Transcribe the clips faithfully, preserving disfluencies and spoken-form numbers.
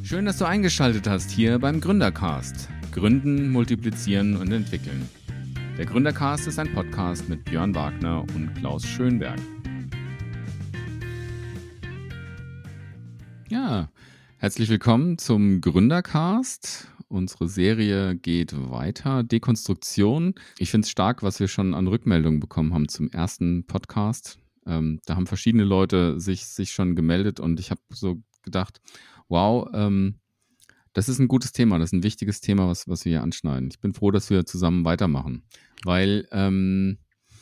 Schön, dass du eingeschaltet hast hier beim Gründercast. Gründen, multiplizieren und entwickeln. Der Gründercast ist ein Podcast mit Björn Wagner und Klaus Schönberg. Ja, herzlich willkommen zum Gründercast. Unsere Serie geht weiter. Dekonstruktion. Ich finde es stark, was wir schon an Rückmeldungen bekommen haben zum ersten Podcast. Ähm, da haben verschiedene Leute sich, sich schon gemeldet und ich habe so gedacht, wow, ähm, das ist ein gutes Thema, das ist ein wichtiges Thema, was, was wir hier anschneiden. Ich bin froh, dass wir zusammen weitermachen, weil ähm,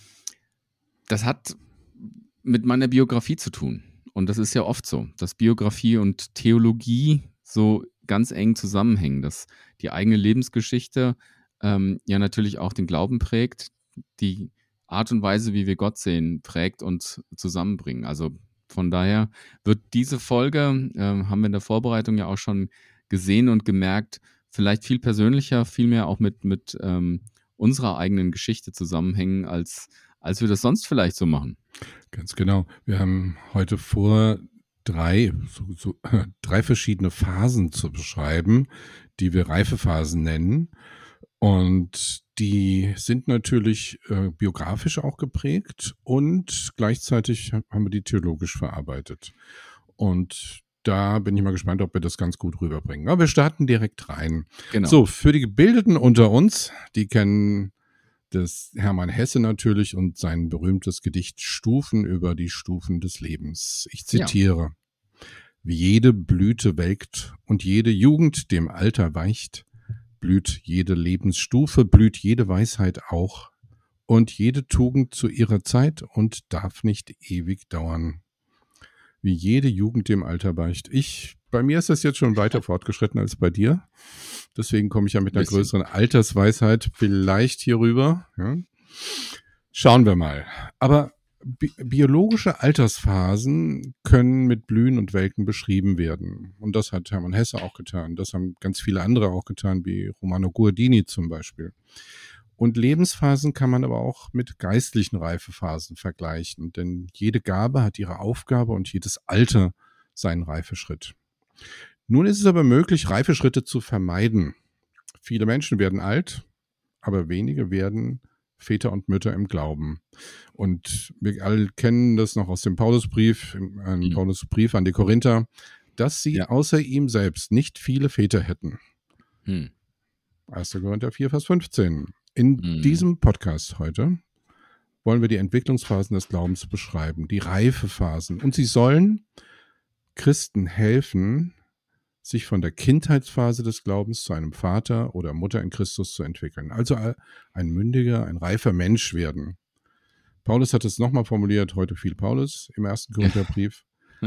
das hat mit meiner Biografie zu tun. Und das ist ja oft so, dass Biografie und Theologie so ganz eng zusammenhängen, dass die eigene Lebensgeschichte ähm, ja natürlich auch den Glauben prägt, die Art und Weise, wie wir Gott sehen, prägt und zusammenbringen. Also von daher wird diese Folge, äh, haben wir in der Vorbereitung ja auch schon gesehen und gemerkt, vielleicht viel persönlicher, viel mehr auch mit, mit ähm, unserer eigenen Geschichte zusammenhängen, als, als wir das sonst vielleicht so machen. Ganz genau. Wir haben heute vor, drei, so, so, drei verschiedene Phasen zu beschreiben, die wir Reifephasen nennen. Und die sind natürlich äh, biografisch auch geprägt und gleichzeitig haben wir die theologisch verarbeitet. Und da bin ich mal gespannt, ob wir das ganz gut rüberbringen. Aber wir starten direkt rein. Genau. So, für die Gebildeten unter uns, die kennen das Hermann Hesse natürlich und sein berühmtes Gedicht Stufen über die Stufen des Lebens. Ich zitiere: ja. Wie jede Blüte welkt und jede Jugend dem Alter weicht, blüht jede Lebensstufe, blüht jede Weisheit auch und jede Tugend zu ihrer Zeit und darf nicht ewig dauern. Wie jede Jugend dem Alter weicht. Ich, bei mir ist das jetzt schon weiter fortgeschritten als bei dir. Deswegen komme ich ja mit einer Bisschen. größeren Altersweisheit vielleicht hier rüber. Ja. Schauen wir mal. Aber bi- biologische Altersphasen können mit Blühen und Welken beschrieben werden. Und das hat Hermann Hesse auch getan. Das haben ganz viele andere auch getan, wie Romano Guardini zum Beispiel. Und Lebensphasen kann man aber auch mit geistlichen Reifephasen vergleichen, denn jede Gabe hat ihre Aufgabe und jedes Alter seinen Reifeschritt. Nun ist es aber möglich, Reifeschritte zu vermeiden. Viele Menschen werden alt, aber wenige werden Väter und Mütter im Glauben. Und wir alle kennen das noch aus dem Paulusbrief, einem Mhm. Paulusbrief an die Korinther, dass sie Ja. außer ihm selbst nicht viele Väter hätten. Hm. erster Korinther vier, Vers fünfzehn. In Mhm. diesem Podcast heute wollen wir die Entwicklungsphasen des Glaubens beschreiben, die Reifephasen. Und sie sollen Christen helfen, sich von der Kindheitsphase des Glaubens zu einem Vater oder Mutter in Christus zu entwickeln. Also ein mündiger, ein reifer Mensch werden. Paulus hat es nochmal formuliert, heute viel Paulus im ersten Korintherbrief.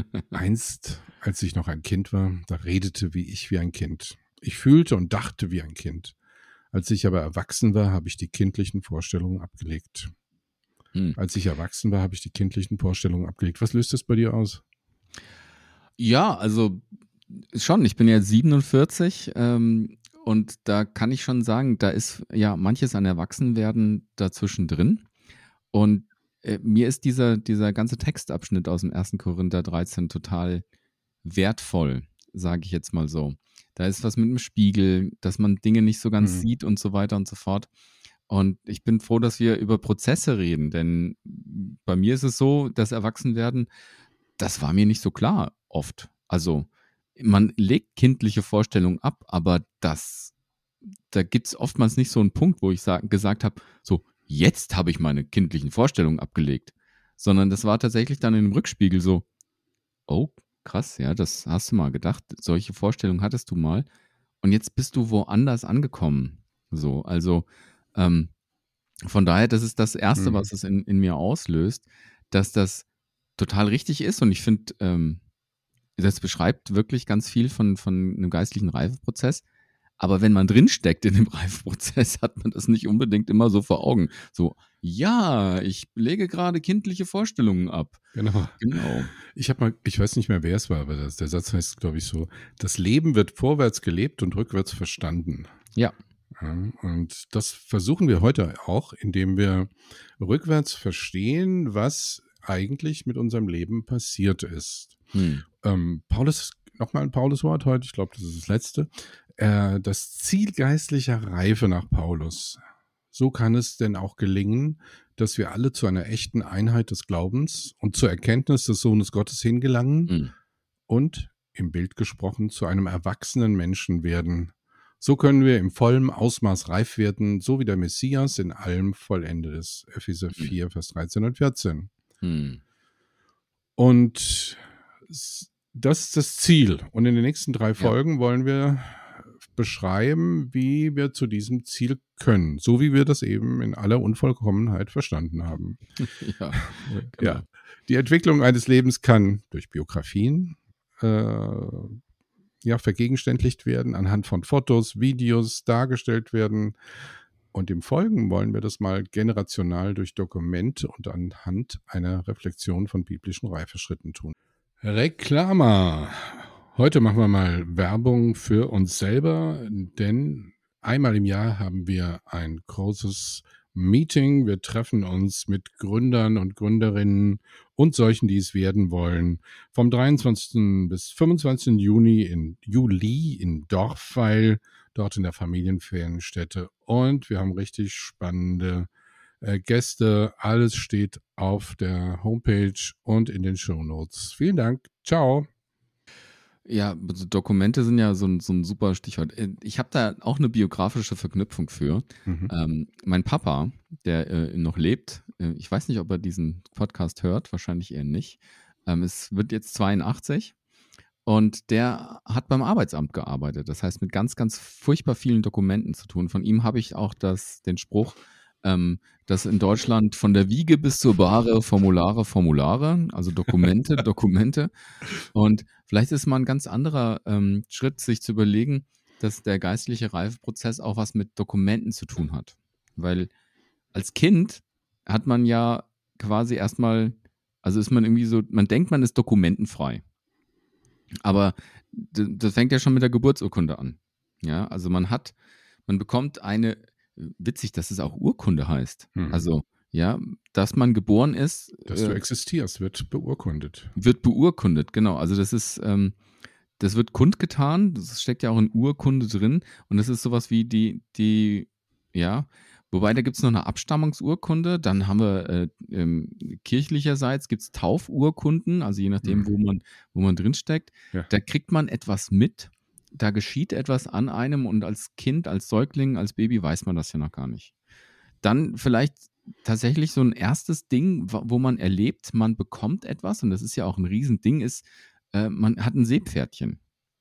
Einst, als ich noch ein Kind war, da redete wie ich wie ein Kind. Ich fühlte und dachte wie ein Kind. Als ich aber erwachsen war, habe ich die kindlichen Vorstellungen abgelegt. Hm. Als ich erwachsen war, habe ich die kindlichen Vorstellungen abgelegt. Was löst das bei dir aus? Ja, also schon. Ich bin ja siebenundvierzig ähm, und da kann ich schon sagen, da ist ja manches an Erwachsenwerden dazwischen drin. Und äh, mir ist dieser, dieser ganze Textabschnitt aus dem ersten Korinther dreizehn total wertvoll, sage ich jetzt mal so. Da ist was mit dem Spiegel, dass man Dinge nicht so ganz mhm. sieht und so weiter und so fort. Und ich bin froh, dass wir über Prozesse reden, denn bei mir ist es so, das Erwachsenwerden, das war mir nicht so klar oft. Also man legt kindliche Vorstellungen ab, aber das, da gibt es oftmals nicht so einen Punkt, wo ich sag, gesagt habe, so jetzt habe ich meine kindlichen Vorstellungen abgelegt, sondern das war tatsächlich dann in dem Rückspiegel so, oh, krass, ja, das hast du mal gedacht, solche Vorstellungen hattest du mal und jetzt bist du woanders angekommen. So, also ähm, von daher, das ist das Erste, mhm. was es in, in mir auslöst, dass das total richtig ist und ich finde, ähm, das beschreibt wirklich ganz viel von, von einem geistlichen Reifeprozess. Aber wenn man drinsteckt in dem Reifeprozess, hat man das nicht unbedingt immer so vor Augen. So, ja, ich lege gerade kindliche Vorstellungen ab. Genau. Genau. Ich habe mal, ich weiß nicht mehr, wer es war, aber das, der Satz heißt, glaube ich, so: Das Leben wird vorwärts gelebt und rückwärts verstanden. Ja. Ja, und das versuchen wir heute auch, indem wir rückwärts verstehen, was eigentlich mit unserem Leben passiert ist. Hm. Ähm, Paulus nochmal ein Pauluswort heute, ich glaube, das ist das letzte. Äh, das Ziel geistlicher Reife nach Paulus. So kann es denn auch gelingen, dass wir alle zu einer echten Einheit des Glaubens und zur Erkenntnis des Sohnes Gottes hingelangen Mhm. und, im Bild gesprochen, zu einem erwachsenen Menschen werden. So können wir im vollen Ausmaß reif werden, so wie der Messias in allem vollendet ist. Epheser vier, Vers dreizehn und vierzehn. Mhm. Und das ist das Ziel. Und in den nächsten drei Ja. Folgen wollen wir beschreiben, wie wir zu diesem Ziel können, so wie wir das eben in aller Unvollkommenheit verstanden haben. Ja, genau. Ja. Die Entwicklung eines Lebens kann durch Biografien äh, ja, vergegenständlicht werden, anhand von Fotos, Videos dargestellt werden. Und im Folgenden wollen wir das mal generational durch Dokumente und anhand einer Reflexion von biblischen Reifeschritten tun. Reklama. Heute machen wir mal Werbung für uns selber, denn einmal im Jahr haben wir ein großes Meeting. Wir treffen uns mit Gründern und Gründerinnen und solchen, die es werden wollen, vom dreiundzwanzigsten bis fünfundzwanzigsten Juni in Juli in Dorfweil, dort in der Familienferienstätte. Und wir haben richtig spannende äh, Gäste. Alles steht auf der Homepage und in den Shownotes. Vielen Dank. Ciao. Ja, also Dokumente sind ja so ein, so ein super Stichwort. Äh, Ich habe da auch eine biografische Verknüpfung für. Mhm. Ähm, mein Papa, der äh, noch lebt, äh, ich weiß nicht, ob er diesen Podcast hört, wahrscheinlich eher nicht. Ähm, es wird jetzt zweiundachtzig und der hat beim Arbeitsamt gearbeitet. Das heißt, mit ganz, ganz furchtbar vielen Dokumenten zu tun. Von ihm habe ich auch das, den Spruch, ähm, dass in Deutschland von der Wiege bis zur Bahre Formulare, Formulare, also Dokumente, Dokumente. Und vielleicht ist mal ein ganz anderer ähm, Schritt, sich zu überlegen, dass der geistliche Reifeprozess auch was mit Dokumenten zu tun hat. Weil als Kind hat man ja quasi erstmal, also ist man irgendwie so, man denkt, man ist dokumentenfrei. Aber d- das fängt ja schon mit der Geburtsurkunde an. Ja, also man hat, man bekommt eine, witzig, dass es auch Urkunde heißt. Mhm. Also, ja, dass man geboren ist, Dass du äh, existierst, wird beurkundet. wird beurkundet, genau. Also das ist, ähm, das wird kundgetan, das steckt ja auch in Urkunde drin und das ist sowas wie die, die, ja, wobei da gibt es noch eine Abstammungsurkunde, dann haben wir äh, ähm, kirchlicherseits gibt es Taufurkunden, also je nachdem, Mhm. wo man, wo man drinsteckt, Ja. da kriegt man etwas mit, da geschieht etwas an einem und als Kind, als Säugling, als Baby weiß man das ja noch gar nicht. Dann vielleicht tatsächlich so ein erstes Ding, wa- wo man erlebt, man bekommt etwas und das ist ja auch ein Riesending, ist, äh, man hat ein Seepferdchen.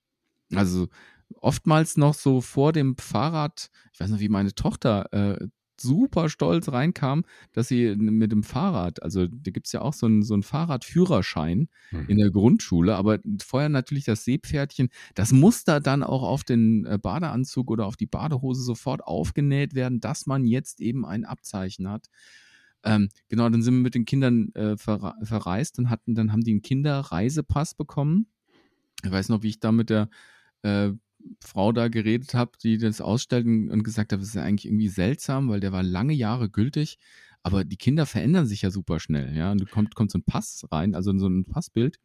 Also oftmals noch so vor dem Fahrrad, ich weiß noch, wie meine Tochter äh, super stolz reinkam, dass sie mit dem Fahrrad, also da gibt es ja auch so einen so einen Fahrradführerschein in Mhm. der Grundschule, aber vorher natürlich das Seepferdchen, das muss da dann auch auf den äh, Badeanzug oder auf die Badehose sofort aufgenäht werden, dass man jetzt eben ein Abzeichen hat. Ähm, genau, dann sind wir mit den Kindern äh, verre verreist und hatten, dann haben die einen Kinderreisepass bekommen. Ich weiß noch, wie ich da mit der äh, Frau da geredet habe, die das ausstellt und, und gesagt hat, das ist ja eigentlich irgendwie seltsam, weil der war lange Jahre gültig, aber die Kinder verändern sich ja super schnell, ja. Und du kommt, kommt so ein Pass rein, also so ein Passbild.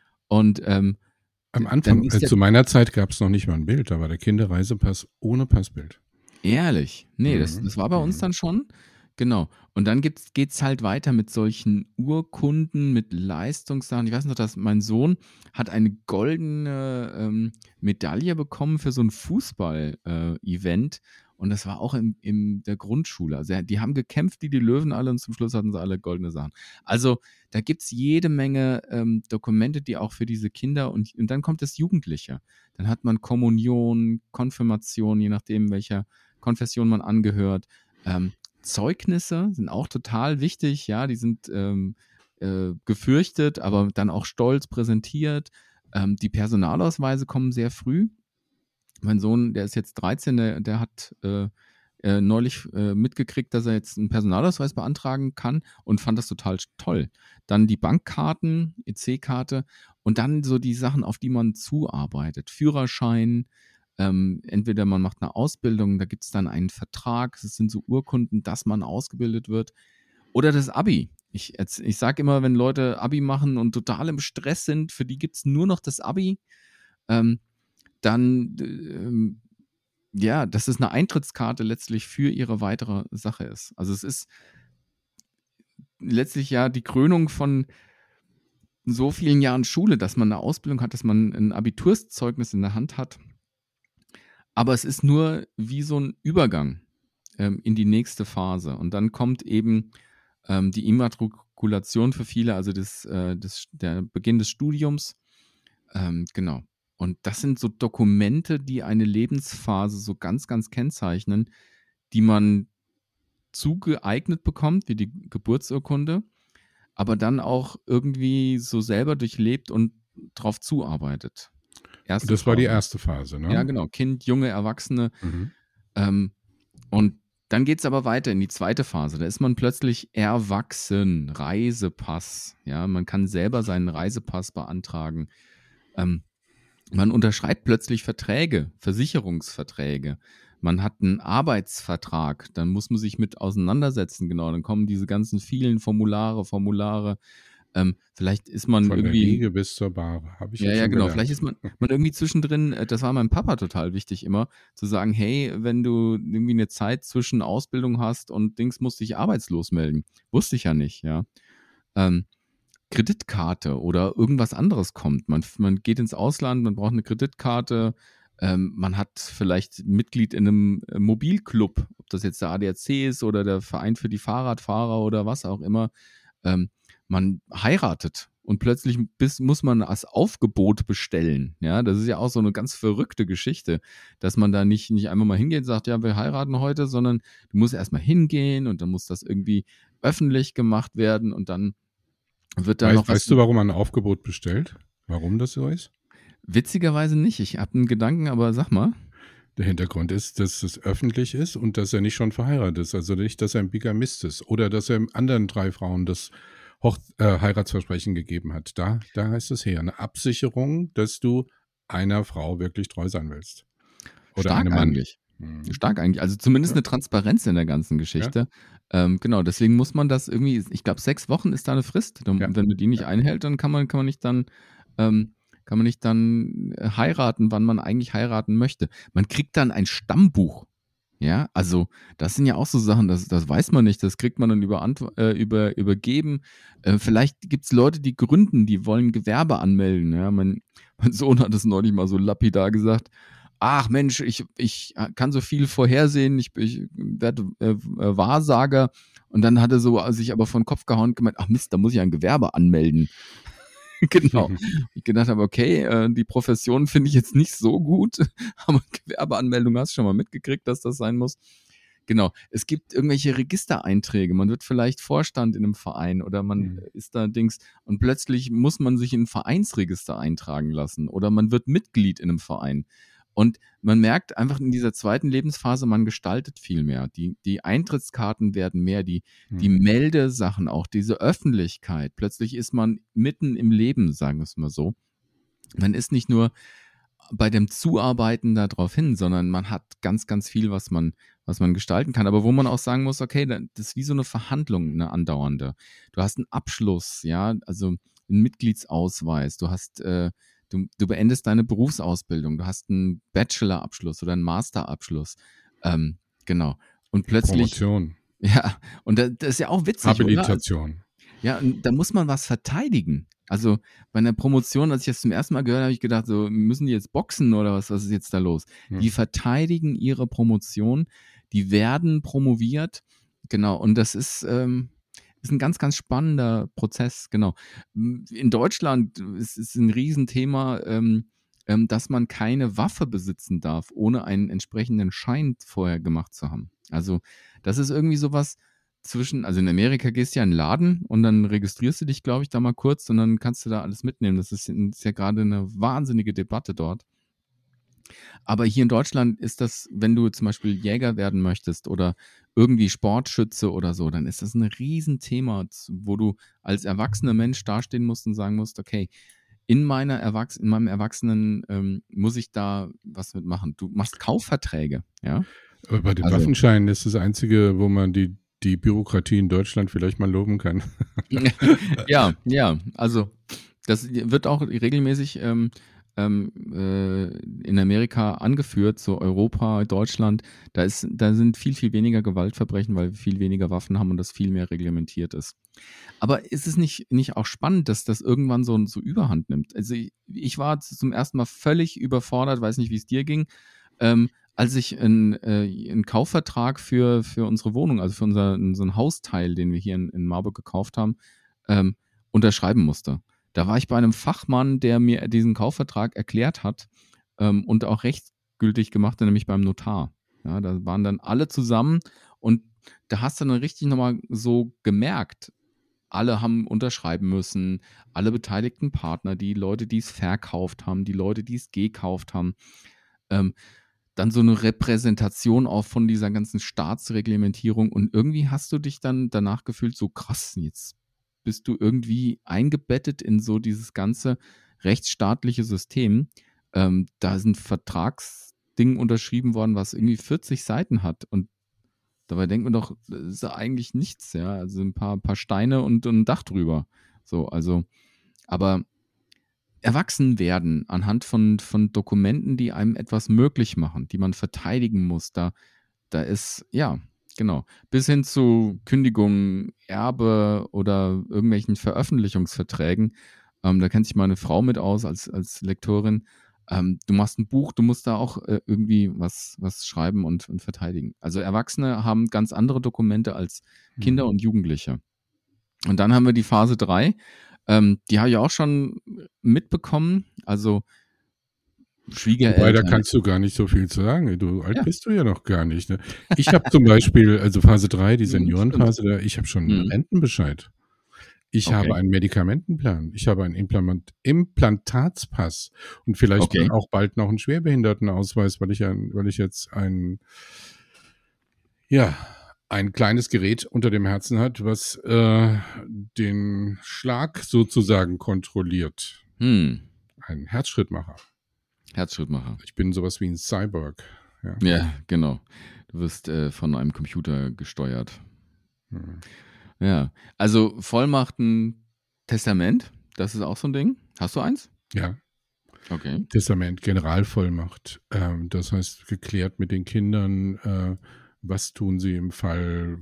Und ähm, Am d- dann Anfang, ist äh, der zu meiner Zeit gab es noch nicht mal ein Bild, da war der Kinderreisepass ohne Passbild. ehrlich. Nee, das, Mhm. das war bei uns Mhm. dann schon. Genau. Und dann gibt's, geht's halt weiter mit solchen Urkunden, mit Leistungssachen. Ich weiß noch, dass mein Sohn hat eine goldene ähm, Medaille bekommen für so ein Fußball-Event. Und das war auch in, in der Grundschule. Also er- die haben gekämpft wie die Löwen alle und zum Schluss hatten sie alle goldene Sachen. Also da gibt's jede Menge ähm, Dokumente, die auch für diese Kinder und, und dann kommt das Jugendliche. Dann hat man Kommunion, Konfirmation, je nachdem, welcher Konfession man angehört. Ähm, Zeugnisse sind auch total wichtig, ja, die sind ähm, äh, gefürchtet, aber dann auch stolz präsentiert. Ähm, die Personalausweise kommen sehr früh. Mein Sohn, der ist jetzt dreizehn, der, der hat äh, äh, neulich äh, mitgekriegt, dass er jetzt einen Personalausweis beantragen kann und fand das total toll. Dann die Bankkarten, E C-Karte und dann so die Sachen, auf die man zuarbeitet. Führerschein, ähm, entweder man macht eine Ausbildung, da gibt es dann einen Vertrag, das sind so Urkunden, dass man ausgebildet wird. Oder das Abi. Ich, ich sage immer, wenn Leute Abi machen und total im Stress sind, für die gibt es nur noch das Abi. ähm, dann, ähm, ja, dass es eine Eintrittskarte letztlich für ihre weitere Sache ist. Also es ist letztlich ja die Krönung von so vielen Jahren Schule, dass man eine Ausbildung hat, dass man ein Abiturszeugnis in der Hand hat. Aber es ist nur wie so ein Übergang ähm, in die nächste Phase. Und dann kommt eben ähm, die Immatrikulation für viele, also das, äh, das, der Beginn des Studiums. Ähm, genau. Und das sind so Dokumente, die eine Lebensphase so ganz, ganz kennzeichnen, die man zugeeignet bekommt, wie die Geburtsurkunde, aber dann auch irgendwie so selber durchlebt und drauf zuarbeitet. Und Erste das war die Phase. erste Phase, Ja, ne? genau. Kind, junge Erwachsene. Mhm. Ähm, und dann geht es aber weiter in die zweite Phase. Da ist man plötzlich erwachsen. Reisepass. Ja, man kann selber seinen Reisepass beantragen. Ähm, man unterschreibt plötzlich Verträge, Versicherungsverträge. Man hat einen Arbeitsvertrag. Dann muss man sich mit auseinandersetzen. Genau, dann kommen diese ganzen vielen Formulare, Formulare. Ähm, vielleicht ist man Von der irgendwie. Wiege bis zur Bahre, habe ich Ja, jetzt ja, schon genau. gelernt. Vielleicht ist man, man irgendwie zwischendrin, äh, das war meinem Papa total wichtig immer, zu sagen, hey, wenn du irgendwie eine Zeit zwischen Ausbildung hast und Dings, musst dich arbeitslos melden. Wusste ich ja nicht, ja. Ähm, Kreditkarte oder irgendwas anderes kommt. Man, man geht ins Ausland, man braucht eine Kreditkarte, ähm, man hat vielleicht Mitglied in einem äh, Mobilclub, ob das jetzt der A D A C ist oder der Verein für die Fahrradfahrer oder was auch immer. Ähm, man heiratet und plötzlich bis, muss man das Aufgebot bestellen. Ja, das ist ja auch so eine ganz verrückte Geschichte, dass man da nicht, nicht einfach mal hingeht und sagt, ja, wir heiraten heute, sondern du musst erstmal hingehen und dann muss das irgendwie öffentlich gemacht werden und dann wird da Weißt, noch was. weißt du, warum man ein Aufgebot bestellt? Warum das so ist? Witzigerweise nicht. Ich habe einen Gedanken, aber sag mal. Der Hintergrund ist, dass es öffentlich ist und dass er nicht schon verheiratet ist. Also nicht, dass er ein Bigamist ist oder dass er anderen drei Frauen das Hoch äh, Heiratsversprechen gegeben hat. Da, da heißt es her. Eine Absicherung, dass du einer Frau wirklich treu sein willst. Oder Stark einem Mann. eigentlich. Mhm. Stark eigentlich. Also zumindest Ja. eine Transparenz in der ganzen Geschichte. Ähm, genau, deswegen muss man das irgendwie, ich glaube, sechs Wochen ist da eine Frist. Dann, Ja. wenn man die nicht Ja. einhält, dann kann man, kann man nicht dann, ähm, kann man nicht dann äh, heiraten, wann man eigentlich heiraten möchte. Man kriegt dann ein Stammbuch. Ja, also das sind ja auch so Sachen, das, das weiß man nicht, das kriegt man dann über, äh, über, übergeben. Äh, vielleicht gibt es Leute, die gründen, die wollen Gewerbe anmelden. Ja, mein, mein Sohn hat es neulich mal so lapidar gesagt. Ach Mensch, ich, ich kann so viel vorhersehen, ich, ich werde äh, Wahrsager. Und dann hat er so sich aber von Kopf gehauen und gemeint, ach Mist, da muss ich ein Gewerbe anmelden. Genau. Ich gedacht habe, okay, äh, die Profession finde ich jetzt nicht so gut, aber Gewerbeanmeldung hast du schon mal mitgekriegt, dass das sein muss. Genau. Es gibt irgendwelche Registereinträge. Man wird vielleicht Vorstand in einem Verein oder man Mhm. ist da Dings und plötzlich muss man sich in ein Vereinsregister eintragen lassen oder man wird Mitglied in einem Verein. Und man merkt einfach in dieser zweiten Lebensphase, man gestaltet viel mehr. Die, die Eintrittskarten werden mehr, die, die Mhm. Meldesachen auch, diese Öffentlichkeit. Plötzlich ist man mitten im Leben, sagen wir es mal so. Man ist nicht nur bei dem Zuarbeiten darauf hin, sondern man hat ganz, ganz viel, was man, was man gestalten kann. Aber wo man auch sagen muss, okay, das ist wie so eine Verhandlung, eine andauernde. Du hast einen Abschluss, ja, also einen Mitgliedsausweis, du hast äh, Du, du beendest deine Berufsausbildung, du hast einen Bachelorabschluss oder einen Masterabschluss. Ähm, genau. Und plötzlich, Promotion. ja, und das, das ist ja auch witzig, oder? Habilitation. Ja, und da muss man was verteidigen. Also bei einer Promotion, als ich das zum ersten Mal gehört habe, habe ich gedacht, so müssen die jetzt boxen oder was, was ist jetzt da los? Mhm. Die verteidigen ihre Promotion, die werden promoviert, genau, und das ist, ähm, ist ein ganz, ganz spannender Prozess, genau. In Deutschland ist es ein Riesenthema, ähm, ähm, dass man keine Waffe besitzen darf, ohne einen entsprechenden Schein vorher gemacht zu haben. Also das ist irgendwie sowas zwischen, also in Amerika gehst du ja in einen Laden und dann registrierst du dich, glaube ich, da mal kurz und dann kannst du da alles mitnehmen. Das ist, ist ja gerade eine wahnsinnige Debatte dort. Aber hier in Deutschland ist das, wenn du zum Beispiel Jäger werden möchtest oder irgendwie Sportschütze oder so, dann ist das ein Riesenthema, wo du als erwachsener Mensch dastehen musst und sagen musst, okay, in meiner Erwachs in meinem Erwachsenen ähm, muss ich da was mitmachen. Du machst Kaufverträge, ja? Aber bei den Also- Waffenscheinen ist das Einzige, wo man die, die Bürokratie in Deutschland vielleicht mal loben kann. Ja, ja, also das wird auch regelmäßig ähm, ähm, äh, in Amerika angeführt, so Europa, Deutschland, da ist, da sind viel, viel weniger Gewaltverbrechen, weil wir viel weniger Waffen haben und das viel mehr reglementiert ist. Aber ist es nicht, nicht auch spannend, dass das irgendwann so, so Überhand nimmt? Also ich, ich war zum ersten Mal völlig überfordert, weiß nicht, wie es dir ging, ähm, als ich einen, äh, einen Kaufvertrag für, für unsere Wohnung, also für unser, unseren Hausteil, den wir hier in, in Marburg gekauft haben, ähm, unterschreiben musste. Da war ich bei einem Fachmann, der mir diesen Kaufvertrag erklärt hat ähm, und auch rechtsgültig gemacht hat, nämlich beim Notar. Ja, da waren dann alle zusammen und da hast du dann richtig nochmal so gemerkt, alle haben unterschreiben müssen, alle beteiligten Partner, die Leute, die es verkauft haben, die Leute, die es gekauft haben. Ähm, dann so eine Repräsentation auch von dieser ganzen Staatsreglementierung und irgendwie hast du dich dann danach gefühlt, so krass, jetzt bist du irgendwie eingebettet in so dieses ganze rechtsstaatliche System. Ähm, da ist ein Vertragsding unterschrieben worden, was irgendwie vierzig Seiten hat und dabei denkt man doch, das ist ja eigentlich nichts, ja, also ein paar, paar Steine und, und ein Dach drüber. So, also, aber erwachsen werden anhand von, von Dokumenten, die einem etwas möglich machen, die man verteidigen muss, da, da ist, ja, genau, bis hin zu Kündigungen, Erbe oder irgendwelchen Veröffentlichungsverträgen. Ähm, da kennt sich meine Frau mit aus als, als Lektorin. Ähm, du machst ein Buch, du musst da auch äh, irgendwie was, was schreiben und, und verteidigen. Also Erwachsene haben ganz andere Dokumente als Kinder Mhm. und Jugendliche. Und dann haben wir die Phase drei. Ähm, die habe ich auch schon mitbekommen. Also Wobei, da Schwiegereltern. kannst du gar nicht so viel zu sagen. Du alt Ja, bist du ja noch gar nicht. Ne? Ich habe zum Beispiel, also Phase drei, die mhm, stimmt. Seniorenphase, da, ich habe schon einen Mhm. Rentenbescheid. Ich habe Okay, einen Medikamentenplan. Ich habe einen Implant Implantatspass und vielleicht okay. auch bald noch einen Schwerbehindertenausweis, weil ich ein, weil ich jetzt ein, ja, ein kleines Gerät unter dem Herzen hat, was äh, den Schlag sozusagen kontrolliert. Hm. Ein Herzschrittmacher. Herzschrittmacher. Ich bin sowas wie ein Cyborg. Ja. Ja, genau. Du wirst äh, von einem Computer gesteuert. Hm. Ja. Also Vollmachten, Testament, das ist auch so ein Ding. Hast du eins? Ja. Okay. Testament, Generalvollmacht. Ähm, das heißt, geklärt mit den Kindern, äh, was tun sie im Fall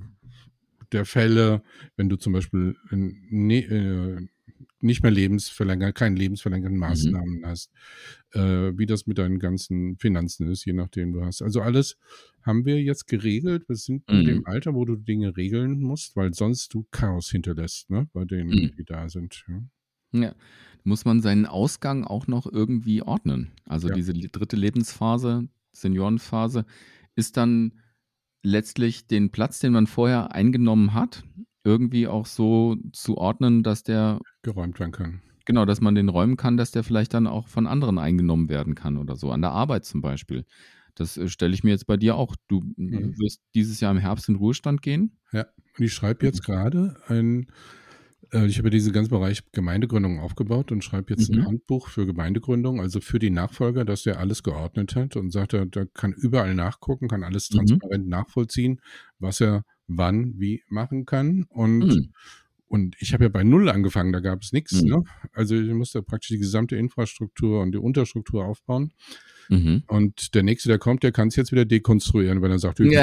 der Fälle, wenn du zum Beispiel ne, äh, nicht mehr lebensverlängern, keine lebensverlängernden Mhm. Maßnahmen hast, äh, wie das mit deinen ganzen Finanzen ist, je nachdem du hast. Also alles haben wir jetzt geregelt. Wir sind in dem Mhm. Alter, wo du Dinge regeln musst, weil sonst du Chaos hinterlässt, ne, bei denen, Mhm. die da sind. Ja. Ja. Muss man seinen Ausgang auch noch irgendwie ordnen. Also Ja. diese le- dritte Lebensphase, Seniorenphase, ist dann letztlich den Platz, den man vorher eingenommen hat, irgendwie auch so zu ordnen, dass der, Geräumt werden kann. genau, dass man den räumen kann, dass der vielleicht dann auch von anderen eingenommen werden kann oder so, an der Arbeit zum Beispiel. Das äh, stelle ich mir jetzt bei dir auch. Du Mhm. äh, wirst dieses Jahr im Herbst in Ruhestand gehen. Ja, und ich schreibe jetzt gerade ein, äh, ich habe ja diesen ganzen Bereich Gemeindegründung aufgebaut und schreibe jetzt ein Mhm. Handbuch für Gemeindegründung, also für die Nachfolger, dass der alles geordnet hat und sagt, er, der kann überall nachgucken, kann alles Mhm. transparent nachvollziehen, was er wann wie machen kann. Und, Mhm. und ich habe ja bei Null angefangen, da gab es nichts. Mhm. Ne? Also ich musste praktisch die gesamte Infrastruktur und die Unterstruktur aufbauen. Mhm. Und der Nächste, der kommt, der kann es jetzt wieder dekonstruieren, wenn er sagt, Ja.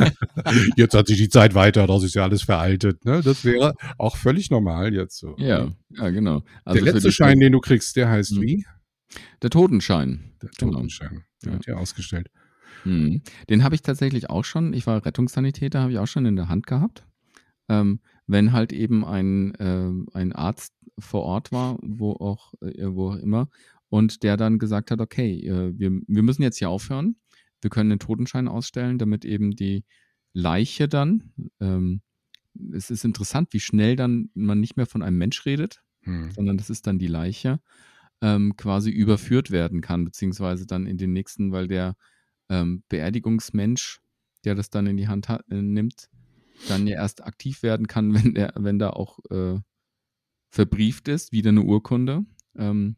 jetzt hat sich die Zeit weiter, das ist ja alles veraltet. Ne? Das wäre auch völlig normal jetzt so. Ja, ja, genau. Der Also für letzte die Schein, den du kriegst, der heißt Mhm. wie? Der Totenschein, Der genau. Totenschein. Der Ja. wird ja ausgestellt. Mhm. Den habe ich tatsächlich auch schon. Ich war Rettungssanitäter, habe ich auch schon in der Hand gehabt. Ähm, wenn halt eben ein, ähm, ein Arzt vor Ort war, wo auch, äh, wo auch immer, und der dann gesagt hat, okay, äh, wir, wir müssen jetzt hier aufhören. Wir können den Totenschein ausstellen, damit eben die Leiche dann, ähm, es ist interessant, wie schnell dann man nicht mehr von einem Mensch redet, Hm. sondern das ist dann die Leiche, ähm, quasi überführt werden kann, beziehungsweise dann in den nächsten, weil der ähm, Beerdigungsmensch, der das dann in die Hand hat, äh, nimmt, dann ja erst aktiv werden kann, wenn der, wenn da auch äh, verbrieft ist, wieder eine Urkunde, ähm,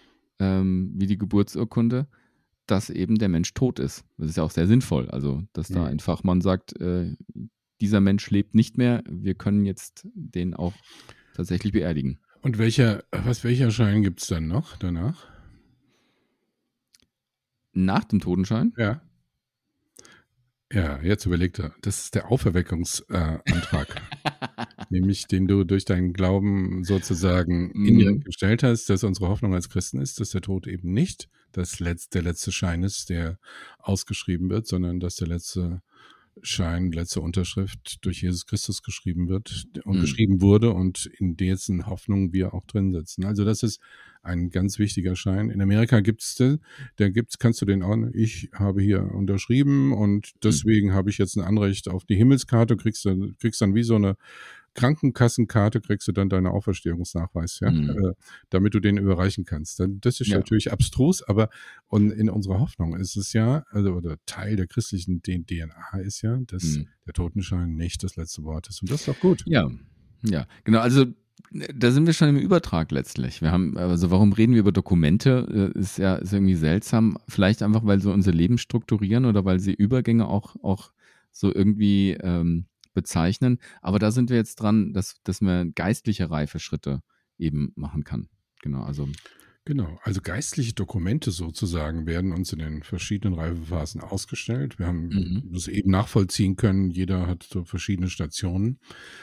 ähm, wie die Geburtsurkunde, dass eben der Mensch tot ist. Das ist ja auch sehr sinnvoll. Also, dass da Hm. ein Fachmann sagt, äh, dieser Mensch lebt nicht mehr, wir können jetzt den auch tatsächlich beerdigen. Und welcher, was, welcher Schein gibt's dann noch danach? Nach dem Totenschein? Ja. Ja, jetzt überlegt er. Das ist der Auferweckungsantrag. Nämlich, den du durch deinen Glauben sozusagen indirekt Mhm. gestellt hast, dass unsere Hoffnung als Christen ist, dass der Tod eben nicht das letzte, der letzte Schein ist, der ausgeschrieben wird, sondern dass der letzte Schein, letzte Unterschrift durch Jesus Christus geschrieben wird und Mhm. geschrieben wurde und in dessen Hoffnung wir auch drin sitzen. Also das ist ein ganz wichtiger Schein. In Amerika gibt's den, da gibt's, kannst du den auch, ich habe hier unterschrieben und Mhm. deswegen habe ich jetzt ein Anrecht auf die Himmelskarte, kriegst du, kriegst dann wie so eine Krankenkassenkarte, kriegst du dann deinen Auferstehungsnachweis, ja, Mhm. äh, damit du den überreichen kannst. Dann, das ist Ja. natürlich abstrus, aber und in unserer Hoffnung ist es ja, also oder Teil der christlichen D N A ist ja, dass Mhm. der Totenschein nicht das letzte Wort ist. Und das ist doch gut. Ja, ja, genau. Also da sind wir schon im Übertrag letztlich. Wir haben, also warum reden wir über Dokumente? Äh, Ist ja ist irgendwie seltsam. Vielleicht einfach, weil sie unser Leben strukturieren oder weil sie Übergänge auch, auch so irgendwie ähm, bezeichnen. Aber da sind wir jetzt dran, dass, dass man geistliche Reife-Schritte eben machen kann. Genau, also. Genau, also geistliche Dokumente sozusagen werden uns in den verschiedenen Reifephasen ausgestellt. Wir haben Mhm. das eben nachvollziehen können. Jeder hat so verschiedene Stationen.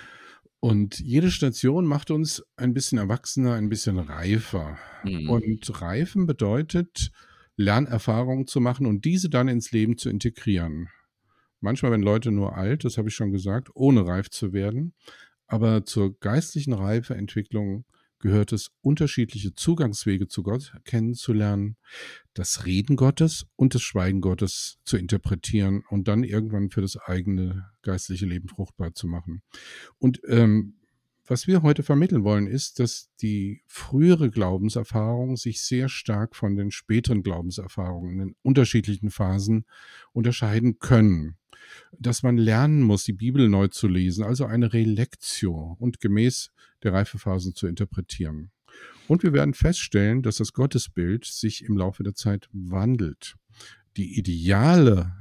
Und jede Station macht uns ein bisschen erwachsener, ein bisschen reifer. Mhm. Und reifen bedeutet, Lernerfahrungen zu machen und diese dann ins Leben zu integrieren. Manchmal werden Leute nur alt, das habe ich schon gesagt, ohne reif zu werden. Aber zur geistlichen Reifeentwicklung gehört es, unterschiedliche Zugangswege zu Gott kennenzulernen, das Reden Gottes und das Schweigen Gottes zu interpretieren und dann irgendwann für das eigene geistliche Leben fruchtbar zu machen. Und ähm, was wir heute vermitteln wollen, ist, dass die frühere Glaubenserfahrung sich sehr stark von den späteren Glaubenserfahrungen in den unterschiedlichen Phasen unterscheiden können. Dass man lernen muss, die Bibel neu zu lesen, also eine Relectio und gemäß der Reifephasen zu interpretieren. Und wir werden feststellen, dass das Gottesbild sich im Laufe der Zeit wandelt. Die ideale,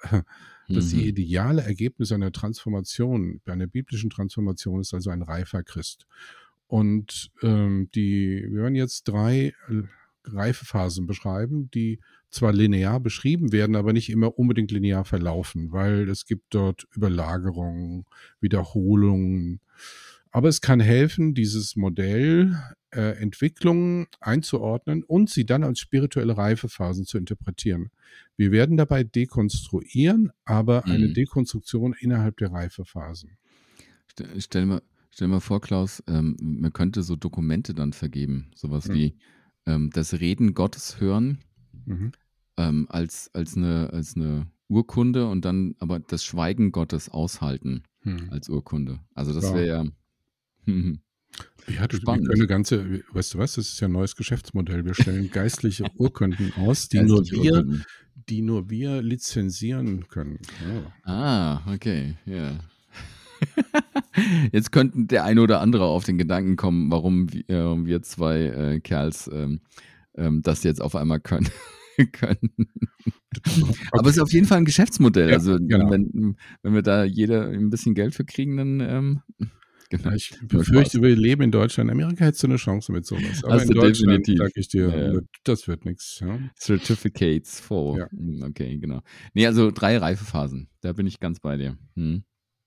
das Mhm. ideale Ergebnis einer Transformation, einer biblischen Transformation ist also ein reifer Christ. Und ähm, die, wir werden jetzt drei äh, Reifephasen beschreiben, die zwar linear beschrieben werden, aber nicht immer unbedingt linear verlaufen, weil es gibt dort Überlagerungen, Wiederholungen. Aber es kann helfen, dieses Modell äh, Entwicklungen einzuordnen und sie dann als spirituelle Reifephasen zu interpretieren. Wir werden dabei dekonstruieren, aber eine Mhm. Dekonstruktion innerhalb der Reifephasen. Stell, stell, mal, stell mal vor, Klaus, ähm, man könnte so Dokumente dann vergeben. Sowas Mhm. wie ähm, das Reden Gottes hören Mhm. ähm, als, als, eine, als eine Urkunde und dann aber das Schweigen Gottes aushalten Mhm. als Urkunde. Also das Ja. wäre ja Ja, du, wir können spannend. eine ganze, weißt du was, das ist ja ein neues Geschäftsmodell. Wir stellen geistliche Urkunden aus, die nur Geistliche wir, Urkunden. die nur wir lizenzieren können. Ja. Ah, okay, ja. Jetzt könnten der eine oder andere auf den Gedanken kommen, warum wir, äh, wir zwei äh, Kerls ähm, ähm, das jetzt auf einmal können. können. Aber es Okay, ist auf jeden Fall ein Geschäftsmodell. ja, Also genau. wenn, wenn wir da jeder ein bisschen Geld für kriegen, dann ähm, genau. Ja, ich Nur Spaß. befürchte, wir leben in Deutschland. In Amerika hättest du eine Chance mit sowas. Aber Hast in du Deutschland definitiv. sage ich dir, Ja, ja. mit, das wird nichts. Ja. Certificates for. Ja. Hm, okay, genau. Nee, also drei Reifephasen. Da bin ich ganz bei dir. Hm.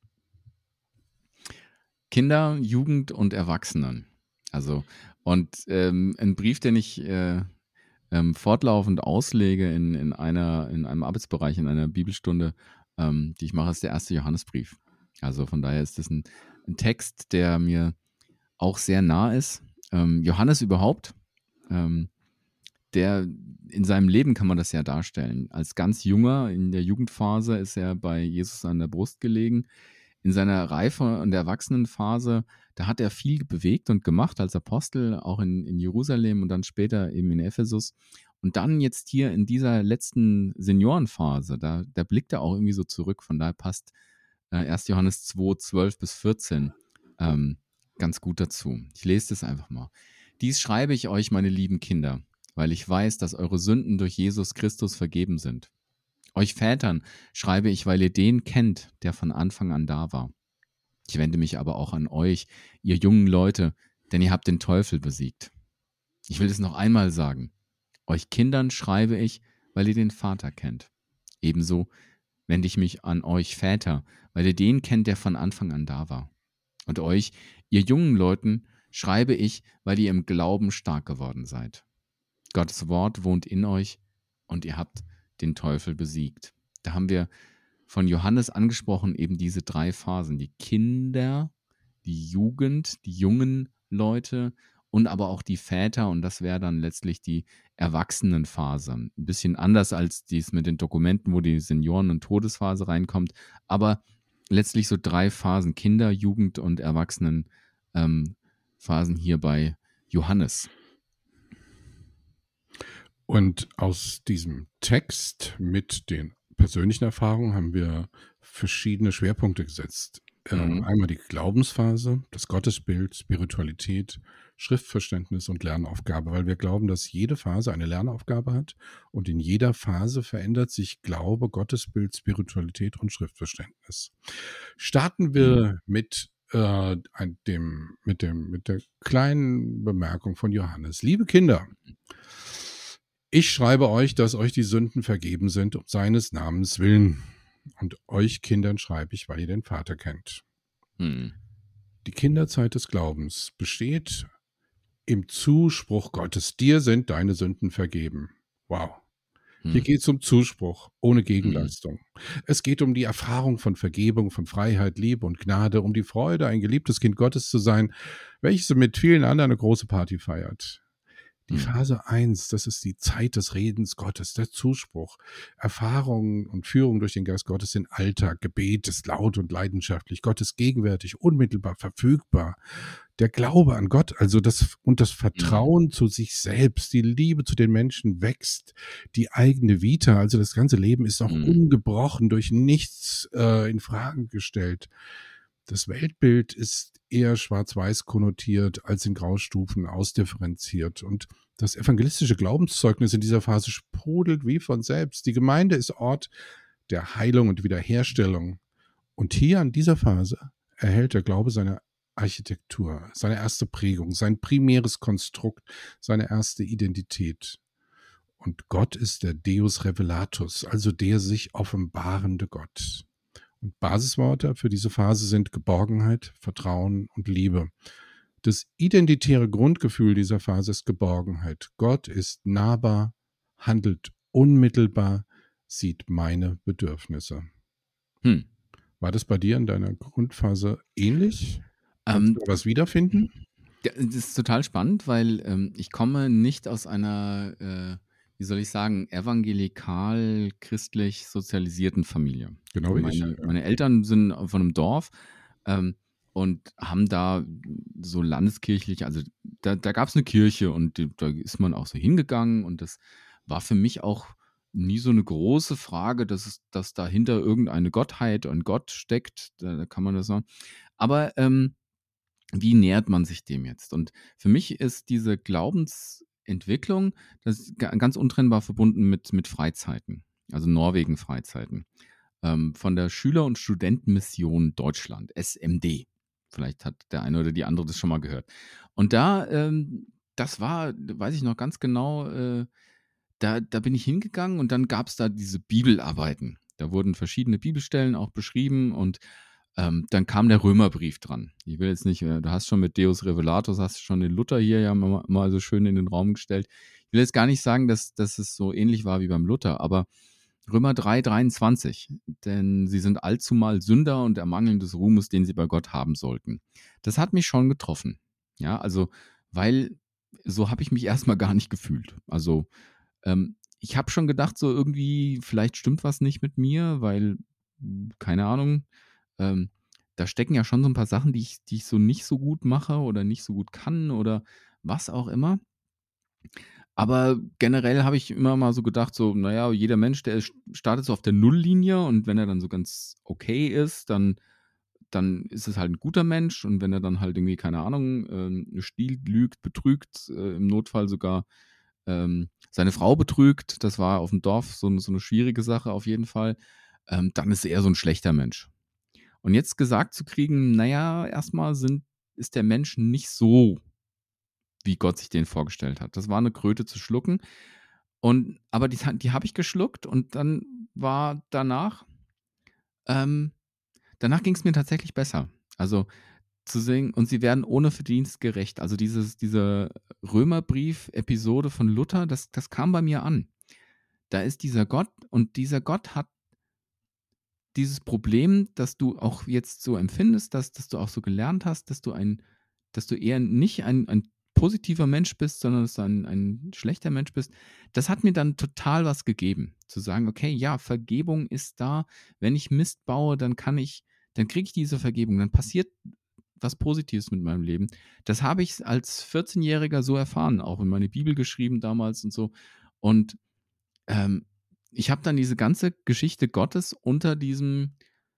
Kinder, Jugend und Erwachsenen. Also, und ähm, ein Brief, den ich äh, ähm, fortlaufend auslege in, in, einer, in einem Arbeitsbereich, in einer Bibelstunde, ähm, die ich mache, ist der erste Johannesbrief. Also von daher ist das ein, ein Text, der mir auch sehr nah ist. Ähm, Johannes überhaupt, ähm, der in seinem Leben kann man das ja darstellen. Als ganz junger, in der Jugendphase, ist er bei Jesus an der Brust gelegen. In seiner Reife und der Erwachsenenphase, da hat er viel bewegt und gemacht als Apostel, auch in, in Jerusalem und dann später eben in Ephesus. Und dann jetzt hier in dieser letzten Seniorenphase, da, da blickt er auch irgendwie so zurück. Von daher passt äh, erster Johannes zwei, zwölf bis vierzehn ähm, ganz gut dazu. Ich lese das einfach mal. Dies schreibe ich euch, meine lieben Kinder, weil ich weiß, dass eure Sünden durch Jesus Christus vergeben sind. Euch Vätern schreibe ich, weil ihr den kennt, der von Anfang an da war. Ich wende mich aber auch an euch, ihr jungen Leute, denn ihr habt den Teufel besiegt. Ich will es noch einmal sagen. Euch Kindern schreibe ich, weil ihr den Vater kennt. Ebenso wende ich mich an euch Väter, weil ihr den kennt, der von Anfang an da war. Und euch, ihr jungen Leuten, schreibe ich, weil ihr im Glauben stark geworden seid. Gottes Wort wohnt in euch und ihr habt den Teufel besiegt. Da haben wir von Johannes angesprochen, eben diese drei Phasen. Die Kinder, die Jugend, die jungen Leute und aber auch die Väter. Und das wäre dann letztlich die Erwachsenenphase. Ein bisschen anders als dies mit den Dokumenten, wo die Senioren- und Todesphase reinkommt. Aber letztlich so drei Phasen, Kinder, Jugend und Erwachsenenphasen ähm, hier bei Johannes. Und aus diesem Text mit den persönlichen Erfahrungen haben wir verschiedene Schwerpunkte gesetzt. Ähm, Mhm. einmal die Glaubensphase, das Gottesbild, Spiritualität, Schriftverständnis und Lernaufgabe, weil wir glauben, dass jede Phase eine Lernaufgabe hat und in jeder Phase verändert sich Glaube, Gottesbild, Spiritualität und Schriftverständnis. Starten wir Mhm. mit, äh, ein- dem, mit, dem, mit der kleinen Bemerkung von Johannes. Liebe Kinder, ich schreibe euch, dass euch die Sünden vergeben sind, um seines Namens willen. Und euch Kindern schreibe ich, weil ihr den Vater kennt. Mhm. Die Kinderzeit des Glaubens besteht im Zuspruch Gottes. Dir sind deine Sünden vergeben. Wow. Hier Mhm. geht es um Zuspruch, ohne Mhm. Gegenleistung. Es geht um die Erfahrung von Vergebung, von Freiheit, Liebe und Gnade, um die Freude, ein geliebtes Kind Gottes zu sein, welches mit vielen anderen eine große Party feiert. Die Mhm. Phase eins, das ist die Zeit des Redens Gottes, der Zuspruch. Erfahrungen und Führung durch den Geist Gottes in Alltag. Gebet ist laut und leidenschaftlich. Gott ist gegenwärtig, unmittelbar, verfügbar. Der Glaube an Gott, also das und das Mhm. Vertrauen zu sich selbst, die Liebe zu den Menschen wächst, die eigene Vita, also das ganze Leben ist auch Mhm. ungebrochen, durch nichts äh, in Frage gestellt. Das Weltbild ist eher schwarz-weiß konnotiert als in Graustufen ausdifferenziert. Und das evangelistische Glaubenszeugnis in dieser Phase sprudelt wie von selbst. Die Gemeinde ist Ort der Heilung und Wiederherstellung. Und hier an dieser Phase erhält der Glaube seine Architektur, seine erste Prägung, sein primäres Konstrukt, seine erste Identität. Und Gott ist der Deus Revelatus, also der sich offenbarende Gott. Und Basisworte für diese Phase sind Geborgenheit, Vertrauen und Liebe. Das identitäre Grundgefühl dieser Phase ist Geborgenheit. Gott ist nahbar, handelt unmittelbar, sieht meine Bedürfnisse. Hm. War das bei dir in deiner Grundphase ähnlich? Kannst du Ähm, da was wiederfinden? ja, das ist total spannend, weil ähm, ich komme nicht aus einer, äh, wie soll ich sagen, evangelikal-christlich sozialisierten Familie. Genau Also wie ich. meine, Ja. meine Eltern sind von einem Dorf ähm, und haben da so landeskirchlich, also da, da gab es eine Kirche und die, da ist man auch so hingegangen und das war für mich auch nie so eine große Frage, dass es, dass dahinter irgendeine Gottheit und Gott steckt. Da, da kann man das sagen. Aber ähm, wie nähert man sich dem jetzt? Und für mich ist diese Glaubensentwicklung das ga ganz untrennbar verbunden mit mit Freizeiten, also Norwegen-Freizeiten, ähm, von der Schüler und Studentenmission Deutschland, S M D. Vielleicht hat der eine oder die andere das schon mal gehört. Und da, ähm das war, weiß ich noch ganz genau, äh, da da bin ich hingegangen und dann gab's da diese Bibelarbeiten. Da wurden verschiedene Bibelstellen auch beschrieben und ähm, dann kam der Römerbrief dran. Ich will jetzt nicht, äh, du hast schon mit Deus Revelatus, hast schon den Luther hier ja mal, mal so schön in den Raum gestellt. Ich will jetzt gar nicht sagen, dass, dass es so ähnlich war wie beim Luther, aber Römer drei dreiundzwanzig, denn sie sind allzumal Sünder und ermangeln des Ruhmes, den sie bei Gott haben sollten. Das hat mich schon getroffen. Ja, also, weil so habe ich mich erstmal gar nicht gefühlt. Also, ähm, ich habe schon gedacht, so irgendwie, vielleicht stimmt was nicht mit mir, weil, hm, keine Ahnung, ähm, da stecken ja schon so ein paar Sachen, die ich die ich so nicht so gut mache oder nicht so gut kann oder was auch immer. Aber generell habe ich immer mal so gedacht, so, na ja, jeder Mensch, der st startet so auf der Nulllinie und wenn er dann so ganz okay ist, dann dann ist es halt ein guter Mensch und wenn er dann halt irgendwie, keine Ahnung, ähm, stiehlt, lügt, betrügt, äh, im Notfall sogar, ähm, seine Frau betrügt, das war auf dem Dorf so 'ne so 'ne schwierige Sache auf jeden Fall, ähm, dann ist er eher so ein schlechter Mensch. Und jetzt gesagt zu kriegen, na ja, erst sind ist der Mensch nicht so, wie Gott sich den vorgestellt hat. Das war eine Kröte zu schlucken. Und, aber die, die habe ich geschluckt und dann war danach, ähm, danach ging es mir tatsächlich besser. Also zu singen, und sie werden ohne Verdienst gerecht. Also dieses, diese Römerbrief-Episode von Luther, das, das kam bei mir an. Da ist dieser Gott, und dieser Gott hat dieses Problem, dass du auch jetzt so empfindest, dass, dass du auch so gelernt hast, dass du ein, dass du eher nicht ein, ein positiver Mensch bist, sondern dass du ein, ein schlechter Mensch bist. Das hat mir dann total was gegeben. Zu sagen, okay, ja, Vergebung ist da. Wenn ich Mist baue, dann kann ich, dann kriege ich diese Vergebung. Dann passiert was Positives mit meinem Leben. Das habe ich als vierzehnjähriger so erfahren, auch in meine Bibel geschrieben damals und so. Und ähm, ich habe dann diese ganze Geschichte Gottes unter diesem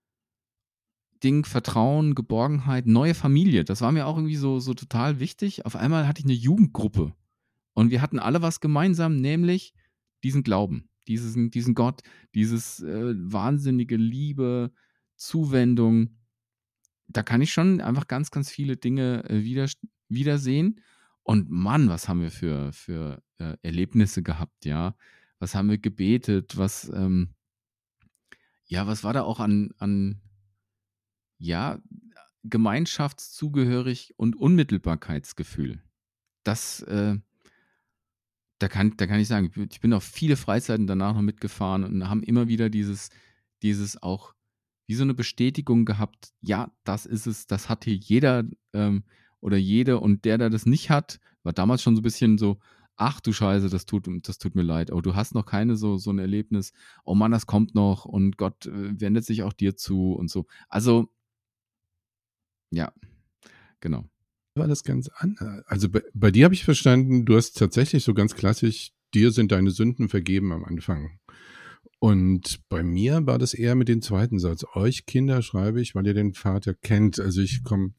Ding Vertrauen, Geborgenheit, neue Familie. Das war mir auch irgendwie so, so total wichtig. Auf einmal hatte ich eine Jugendgruppe und wir hatten alle was gemeinsam, nämlich diesen Glauben, diesen, diesen Gott, dieses äh, wahnsinnige Liebe, Zuwendung. Da kann ich schon einfach ganz, ganz viele Dinge äh, wieder, wiedersehen. Und Mann, was haben wir für, für äh, Erlebnisse gehabt, ja? Was haben wir gebetet? Was, ähm, ja, was war da auch an, an ja, Gemeinschaftszugehörig und Unmittelbarkeitsgefühl? Das, äh, da kann, da kann ich sagen, ich bin auf viele Freizeiten danach noch mitgefahren und haben immer wieder dieses, dieses auch wie so eine Bestätigung gehabt, ja, das ist es, das hat hier jeder ähm, oder jede, und der, der das nicht hat, war damals schon so ein bisschen so, ach du Scheiße, das tut, das tut mir leid, aber du hast noch keine so, so ein Erlebnis, oh Mann, das kommt noch und Gott äh, wendet sich auch dir zu und so. Also, ja, genau. War das ganz anders. Also bei, bei dir habe ich verstanden, du hast tatsächlich so ganz klassisch, dir sind deine Sünden vergeben am Anfang. Und bei mir war das eher mit dem zweiten Satz. Euch Kinder schreibe ich, weil ihr den Vater kennt. Also ich komme,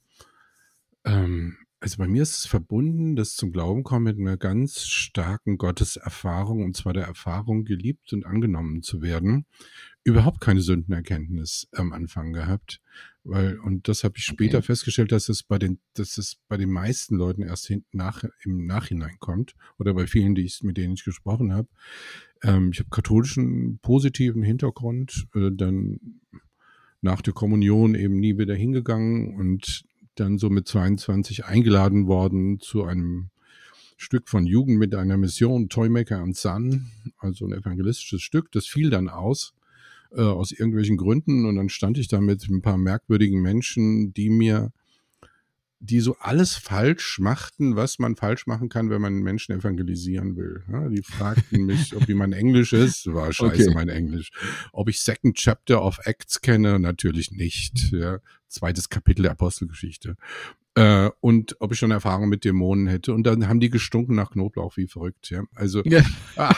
ähm, also bei mir ist es verbunden, das zum Glauben kommen mit einer ganz starken Gotteserfahrung, und zwar der Erfahrung, geliebt und angenommen zu werden. Überhaupt keine Sündenerkenntnis am Anfang gehabt, weil, und das habe ich später Okay. festgestellt, dass es bei den, dass es bei den meisten Leuten erst hin, nach, im Nachhinein kommt, oder bei vielen, die ich, mit denen ich gesprochen habe. Ähm, ich habe katholischen positiven Hintergrund, äh, dann nach der Kommunion eben nie wieder hingegangen und dann so mit zweiundzwanzig eingeladen worden zu einem Stück von Jugend mit einer Mission, Toymaker and Son, also ein evangelistisches Stück. Das fiel dann aus, äh, aus irgendwelchen Gründen, und dann stand ich da mit ein paar merkwürdigen Menschen, die mir, die so alles falsch machten, was man falsch machen kann, wenn man Menschen evangelisieren will. Ja, die fragten mich, ob wie mein Englisch ist, war scheiße Okay. mein Englisch. Ob ich Second Chapter of Acts kenne, natürlich nicht. Ja, zweites Kapitel der Apostelgeschichte. Äh, und ob ich schon Erfahrung mit Dämonen hätte. Und dann haben die gestunken nach Knoblauch wie verrückt. Ja, also Ja. ah,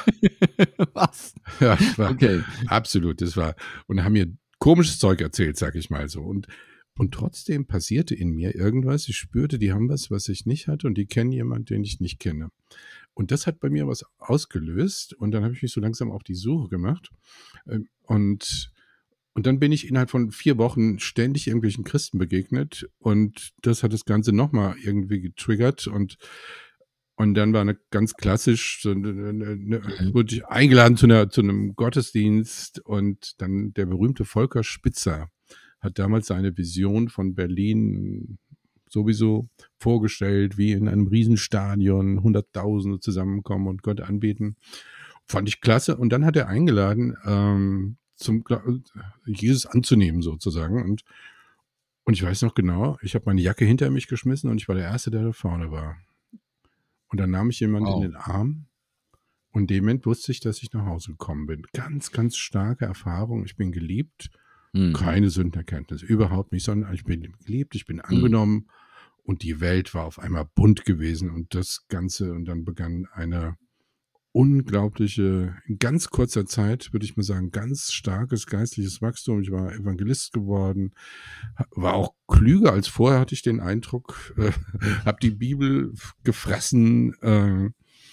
Was? ja, das war Okay. absolut, das war, und haben mir komisches Zeug erzählt, sag ich mal so. Und Und trotzdem passierte in mir irgendwas. Ich spürte, die haben was, was ich nicht hatte, und die kennen jemanden, den ich nicht kenne. Und das hat bei mir was ausgelöst. Und dann habe ich mich so langsam auf die Suche gemacht. Ähm, Und, und dann bin ich innerhalb von vier Wochen ständig irgendwelchen Christen begegnet. Und das hat das Ganze nochmal irgendwie getriggert. Und, und dann war eine ganz klassisch, so eine, eine, eine, Mhm. wurde ich eingeladen zu, einer, zu einem Gottesdienst. Und dann der berühmte Volker Spitzer hat damals seine Vision von Berlin sowieso vorgestellt, wie in einem Riesenstadion Hunderttausende zusammenkommen und Gott anbeten. Fand ich klasse. Und dann hat er eingeladen, ähm, zum Jesus anzunehmen sozusagen. Und, und ich weiß noch genau, ich habe meine Jacke hinter mich geschmissen und ich war der Erste, der da vorne war. Und dann nahm ich jemand in Wow. den Arm. Und in dem Moment wusste ich, dass ich nach Hause gekommen bin. Ganz, ganz starke Erfahrung. Ich bin geliebt. Mhm. Keine Sündenerkenntnis, überhaupt nicht, sondern ich bin geliebt, ich bin Mhm. angenommen, und die Welt war auf einmal bunt gewesen, und das Ganze, und dann begann eine unglaubliche, in ganz kurzer Zeit, würde ich mal sagen, ganz starkes geistliches Wachstum. Ich war Evangelist geworden, war auch klüger als vorher, hatte ich den Eindruck, äh, habe die Bibel gefressen, äh,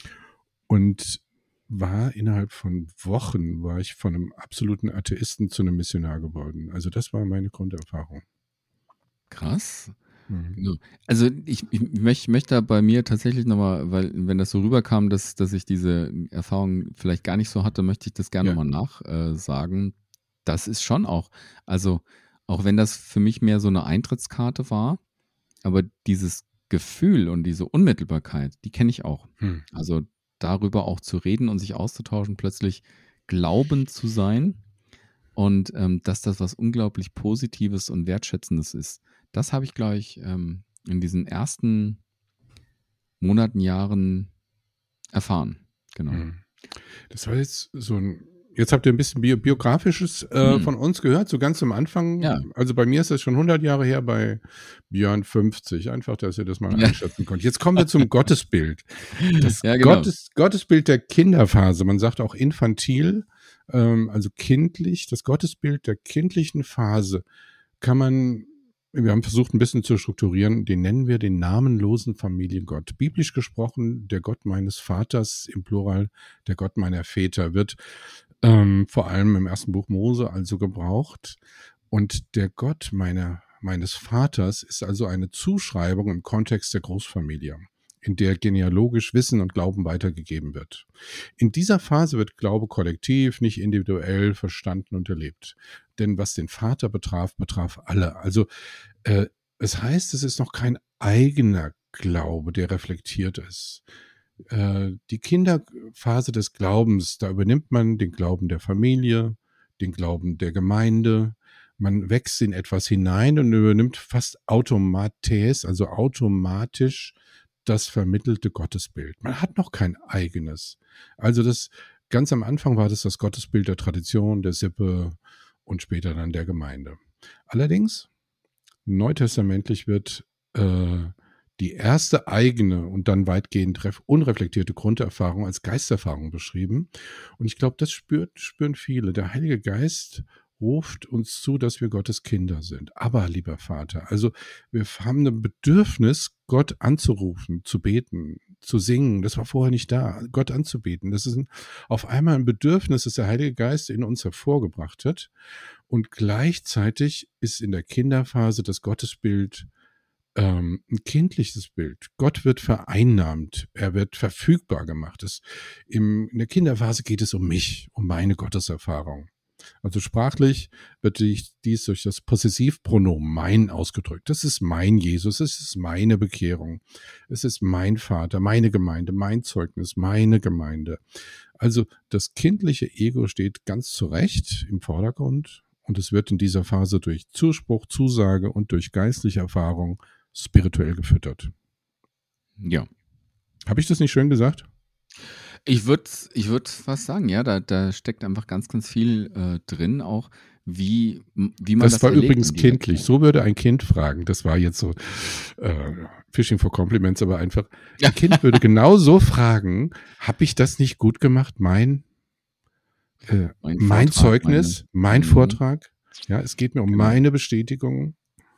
und war innerhalb von Wochen, war ich von einem absoluten Atheisten zu einem Missionar geworden. Also das war meine Grunderfahrung. Krass. Mhm. Genau. Also ich, ich möch, möchte da bei mir tatsächlich nochmal, weil wenn das so rüberkam, dass, dass ich diese Erfahrung vielleicht gar nicht so hatte, möchte ich das gerne Ja. nochmal nachsagen. Äh, sagen. Das ist schon auch, also auch wenn das für mich mehr so eine Eintrittskarte war, aber dieses Gefühl und diese Unmittelbarkeit, die kenne ich auch. Hm. Also darüber auch zu reden und sich auszutauschen, plötzlich glaubend zu sein und ähm, dass das was unglaublich Positives und Wertschätzendes ist. Das habe ich, glaube ich, ähm, in diesen ersten Monaten, Jahren erfahren. Genau. Hm. Das war jetzt so ein, jetzt habt ihr ein bisschen Bio, Biografisches äh, Hm. von uns gehört, so ganz am Anfang. Ja. Also bei mir ist das schon hundert Jahre her, bei Björn fünfzig. Einfach, dass ihr das mal Ja. einschätzen könnt. Jetzt kommen wir zum Gottesbild. Das Ja, genau. Gottes, Gottesbild der Kinderphase. Man sagt auch infantil, ähm, also kindlich. Das Gottesbild der kindlichen Phase kann man, wir haben versucht, ein bisschen zu strukturieren, den nennen wir den namenlosen Familiengott. Biblisch gesprochen, der Gott meines Vaters, im Plural, der Gott meiner Väter, wird ähm, vor allem im ersten Buch Mose also gebraucht. Und der Gott meiner, meines Vaters ist also eine Zuschreibung im Kontext der Großfamilie, in der genealogisch Wissen und Glauben weitergegeben wird. In dieser Phase wird Glaube kollektiv, nicht individuell verstanden und erlebt. Denn was den Vater betraf, betraf alle. Also äh, es heißt, es ist noch kein eigener Glaube, der reflektiert ist. Äh, die Kinderphase des Glaubens, da übernimmt man den Glauben der Familie, den Glauben der Gemeinde. Man wächst in etwas hinein und übernimmt fast automatisch, also automatisch das vermittelte Gottesbild. Man hat noch kein eigenes. Also das ganz am Anfang war das das Gottesbild der Tradition, der Sippe und später dann der Gemeinde. Allerdings, neutestamentlich wird äh, die erste eigene und dann weitgehend ref- unreflektierte Grunderfahrung als Geisterfahrung beschrieben. Und ich glaube, das spürt, spüren viele. Der Heilige Geist ruft uns zu, dass wir Gottes Kinder sind. Aber, lieber Vater, also wir haben ein Bedürfnis, Gott anzurufen, zu beten, zu singen. Das war vorher nicht da, Gott anzubeten. Das ist ein, auf einmal ein Bedürfnis, das der Heilige Geist in uns hervorgebracht hat. Und gleichzeitig ist in der Kinderphase das Gottesbild ähm, ein kindliches Bild. Gott wird vereinnahmt, er wird verfügbar gemacht. Es, im, in der Kinderphase geht es um mich, um meine Gotteserfahrung. Also sprachlich wird dies durch das Possessivpronomen mein ausgedrückt. Das ist mein Jesus, es ist meine Bekehrung, es ist mein Vater, meine Gemeinde, mein Zeugnis, meine Gemeinde. Also das kindliche Ego steht ganz zu Recht im Vordergrund und es wird in dieser Phase durch Zuspruch, Zusage und durch geistliche Erfahrung spirituell gefüttert. Ja. Habe ich das nicht schön gesagt? Ich würde ich würd fast sagen, ja, da, da steckt einfach ganz, ganz viel äh, drin, auch wie, wie man Das, das war erlebt übrigens in dieser kindlich. Zeit. So würde ein Kind fragen. Das war jetzt so äh, Fishing for Compliments, aber einfach, ein Kind würde genau so fragen, habe ich das nicht gut gemacht? Mein, äh, Mein mein Vortrag, Zeugnis, mein Mhm. Vortrag. Ja, es geht mir um Genau. meine Bestätigung.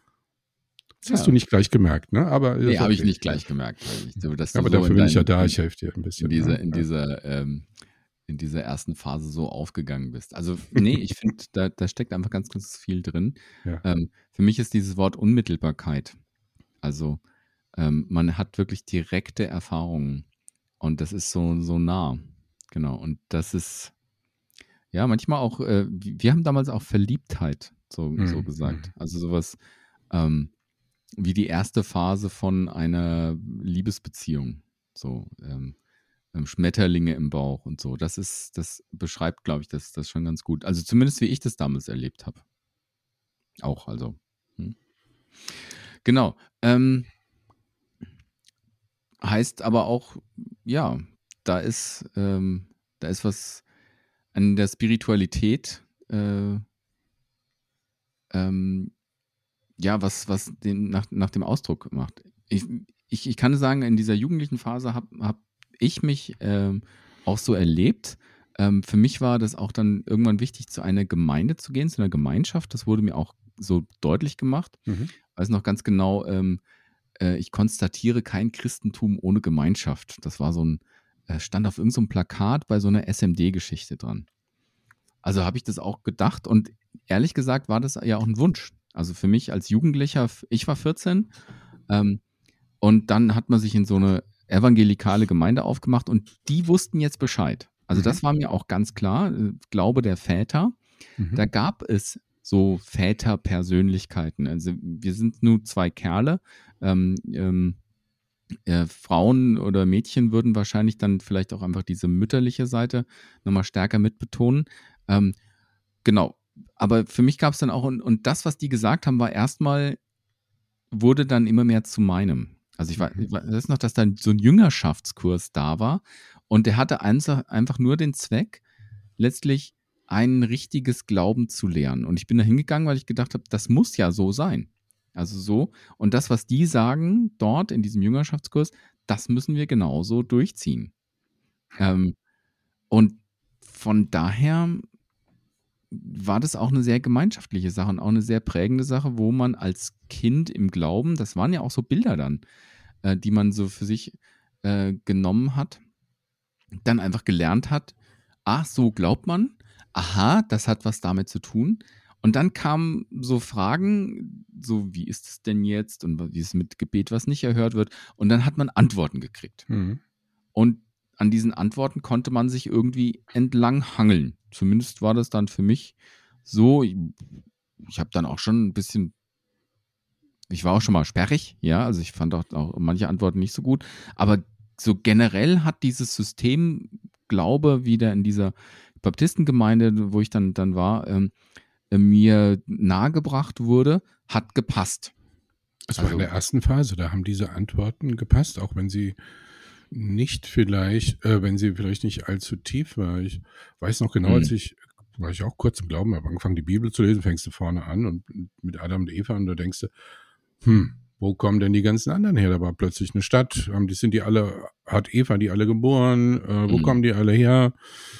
Das hast Ja. du nicht gleich gemerkt, ne? Aber Nee, ist habe ich okay. nicht gleich gemerkt, weil ich, so, dass du Aber so dafür in bin ich ja deinen, da. in, Ich helfe dir ein bisschen. in dieser, ne? in Ja. dieser, ähm, in dieser ersten Phase so aufgegangen bist. Also, nee, ich finde, da, da steckt einfach ganz, ganz viel drin. Ja. Ähm, für mich ist dieses Wort Unmittelbarkeit. Also, ähm, man hat wirklich direkte Erfahrungen und das ist so, so nah. Genau. Und das ist, ja, manchmal auch, äh, wir haben damals auch Verliebtheit so, so Mhm. gesagt. Also sowas ähm, wie die erste Phase von einer Liebesbeziehung. So, ähm, ähm, Schmetterlinge im Bauch und so. Das ist, das beschreibt, glaube ich, das, das schon ganz gut. Also zumindest wie ich das damals erlebt habe. Auch, also. Hm. Genau. Ähm, heißt aber auch, ja, da ist, ähm, da ist was an der Spiritualität, äh, ähm, ja, was, was den nach, nach dem Ausdruck macht. Ich, ich, ich kann sagen, in dieser jugendlichen Phase habe hab ich mich ähm, auch so erlebt. Ähm, für mich war das auch dann irgendwann wichtig, zu einer Gemeinde zu gehen, zu einer Gemeinschaft. Das wurde mir auch so deutlich gemacht. Mhm. Ich weiß noch ganz genau, ähm, äh, ich konstatiere kein Christentum ohne Gemeinschaft. Das war so ein, äh, stand auf irgendeinem so Plakat bei so einer S M D-Geschichte dran. Also habe ich das auch gedacht und ehrlich gesagt war das ja auch ein Wunsch, Also für mich als Jugendlicher, ich war vierzehn, ähm, und dann hat man sich in so eine evangelikale Gemeinde aufgemacht und die wussten jetzt Bescheid. Also Mhm. das war mir auch ganz klar, äh, Glaube der Väter. Mhm. Da gab es so Väterpersönlichkeiten. Also wir sind nur zwei Kerle. Ähm, ähm, äh, Frauen oder Mädchen würden wahrscheinlich dann vielleicht auch einfach diese mütterliche Seite nochmal stärker mitbetonen. Ähm, genau. Aber für mich gab es dann auch, und, und das, was die gesagt haben, war erstmal, wurde dann immer mehr zu meinem. Also ich war- Mhm. ich weiß noch, dass dann so ein Jüngerschaftskurs da war und der hatte einfach, einfach nur den Zweck, letztlich ein richtiges Glauben zu lernen. Und ich bin da hingegangen, weil ich gedacht habe, das muss ja so sein. Also so. Und das, was die sagen dort in diesem Jüngerschaftskurs, das müssen wir genauso durchziehen. Ähm, und von daher war das auch eine sehr gemeinschaftliche Sache und auch eine sehr prägende Sache, wo man als Kind im Glauben, das waren ja auch so Bilder dann, äh, die man so für sich äh, genommen hat, dann einfach gelernt hat, ach, so glaubt man, aha, das hat was damit zu tun. Und dann kamen so Fragen, so wie ist es denn jetzt und wie ist es mit Gebet, was nicht erhört wird. Und dann hat man Antworten gekriegt. Mhm. Und an diesen Antworten konnte man sich irgendwie entlang hangeln. Zumindest war das dann für mich so. Ich, ich habe dann auch schon ein bisschen, ich war auch schon mal sperrig, ja, also ich fand auch, auch manche Antworten nicht so gut. Aber so generell hat dieses System Glaube wieder in dieser Baptistengemeinde, wo ich dann, dann war, ähm, äh, mir nahegebracht wurde, hat gepasst. Es war in Also, der ersten Phase, da haben diese Antworten gepasst, auch wenn sie nicht vielleicht, äh, wenn sie vielleicht nicht allzu tief war. Ich weiß noch genau, als mh, ich, war ich auch kurz im Glauben, habe angefangen, die Bibel zu lesen, fängst du vorne an und mit Adam und Eva und da denkst du, hm, wo kommen denn die ganzen anderen her? Da war plötzlich eine Stadt, haben die, sind die alle, hat Eva die alle geboren, äh, wo mh, kommen die alle her?